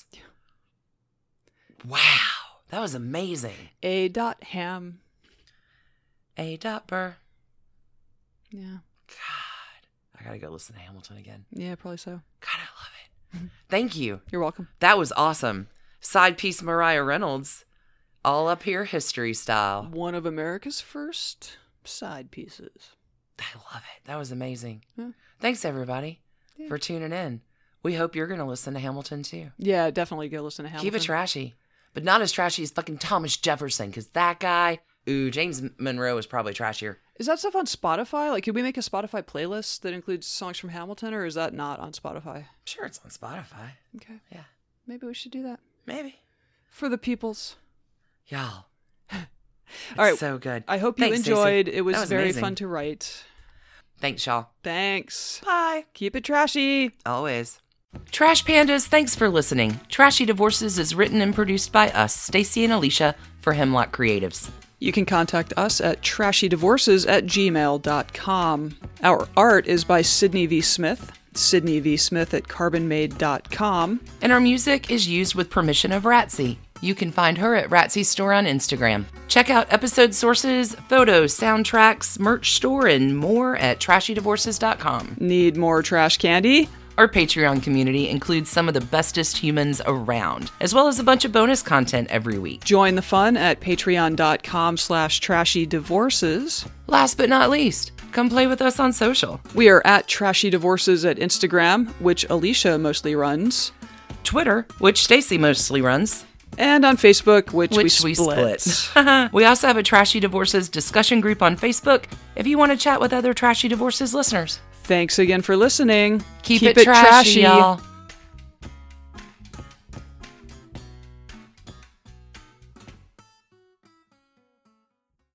[SPEAKER 2] Wow. That was amazing.
[SPEAKER 1] A. Dot Ham.
[SPEAKER 2] A. Dot Burr.
[SPEAKER 1] Yeah.
[SPEAKER 2] God. I gotta go listen to Hamilton again.
[SPEAKER 1] Yeah, probably so.
[SPEAKER 2] God, I love it. Thank you.
[SPEAKER 1] You're welcome.
[SPEAKER 2] That was awesome. Side piece Mariah Reynolds. All up here history style.
[SPEAKER 1] One of America's first side pieces.
[SPEAKER 2] I love it. That was amazing.
[SPEAKER 1] Yeah.
[SPEAKER 2] Thanks, everybody,
[SPEAKER 1] Yeah.
[SPEAKER 2] for tuning in. We hope you're going to listen to Hamilton, too.
[SPEAKER 1] Yeah, definitely go listen to Hamilton.
[SPEAKER 2] Keep it trashy, but not as trashy as fucking Thomas Jefferson, because that guy, ooh, James Monroe is probably trashier.
[SPEAKER 1] Is that stuff on Spotify? Like, could we make a Spotify playlist that includes songs from Hamilton, or is that not on Spotify?
[SPEAKER 2] Sure, it's on Spotify.
[SPEAKER 1] Okay.
[SPEAKER 2] Yeah,
[SPEAKER 1] Maybe we should do that.
[SPEAKER 2] maybe.
[SPEAKER 1] For the peoples.
[SPEAKER 2] Y'all.
[SPEAKER 1] All right.
[SPEAKER 2] So good.
[SPEAKER 1] I hope you
[SPEAKER 2] Thanks,
[SPEAKER 1] enjoyed.
[SPEAKER 2] Stacey.
[SPEAKER 1] It was,
[SPEAKER 2] That was
[SPEAKER 1] very
[SPEAKER 2] amazing.
[SPEAKER 1] fun to write.
[SPEAKER 2] Thanks, y'all.
[SPEAKER 1] Thanks.
[SPEAKER 2] Bye.
[SPEAKER 1] Keep it trashy.
[SPEAKER 2] Always. Trash Pandas, thanks for listening. Trashy Divorces is written and produced by us, Stacey and Alicia, for Hemlock Creatives.
[SPEAKER 1] You can contact us at trashydivorces at gmail dot com. Our art is by Sydney V. Smith. Sydney V. Smith at carbonmade dot com.
[SPEAKER 2] And our music is used with permission of Ratsy. You can find her at Ratsy's store on Instagram. Check out episode sources, photos, soundtracks, merch store, and more at trashy divorces dot com.
[SPEAKER 1] Need more trash candy?
[SPEAKER 2] Our Patreon community includes some of the bestest humans around, as well as a bunch of bonus content every week.
[SPEAKER 1] Join the fun at patreon dot com slash trashydivorces.
[SPEAKER 2] Last but not least, come play with us on social.
[SPEAKER 1] We are at Trashy Divorces at Instagram, which Alicia mostly runs,
[SPEAKER 2] Twitter, which Stacey mostly runs,
[SPEAKER 1] and on Facebook, which,
[SPEAKER 2] which
[SPEAKER 1] we
[SPEAKER 2] we
[SPEAKER 1] split.
[SPEAKER 2] split. We also have a Trashy Divorces discussion group on Facebook if you want to chat with other Trashy Divorces listeners.
[SPEAKER 1] Thanks again for listening.
[SPEAKER 2] Keep, it, trashy, y'all.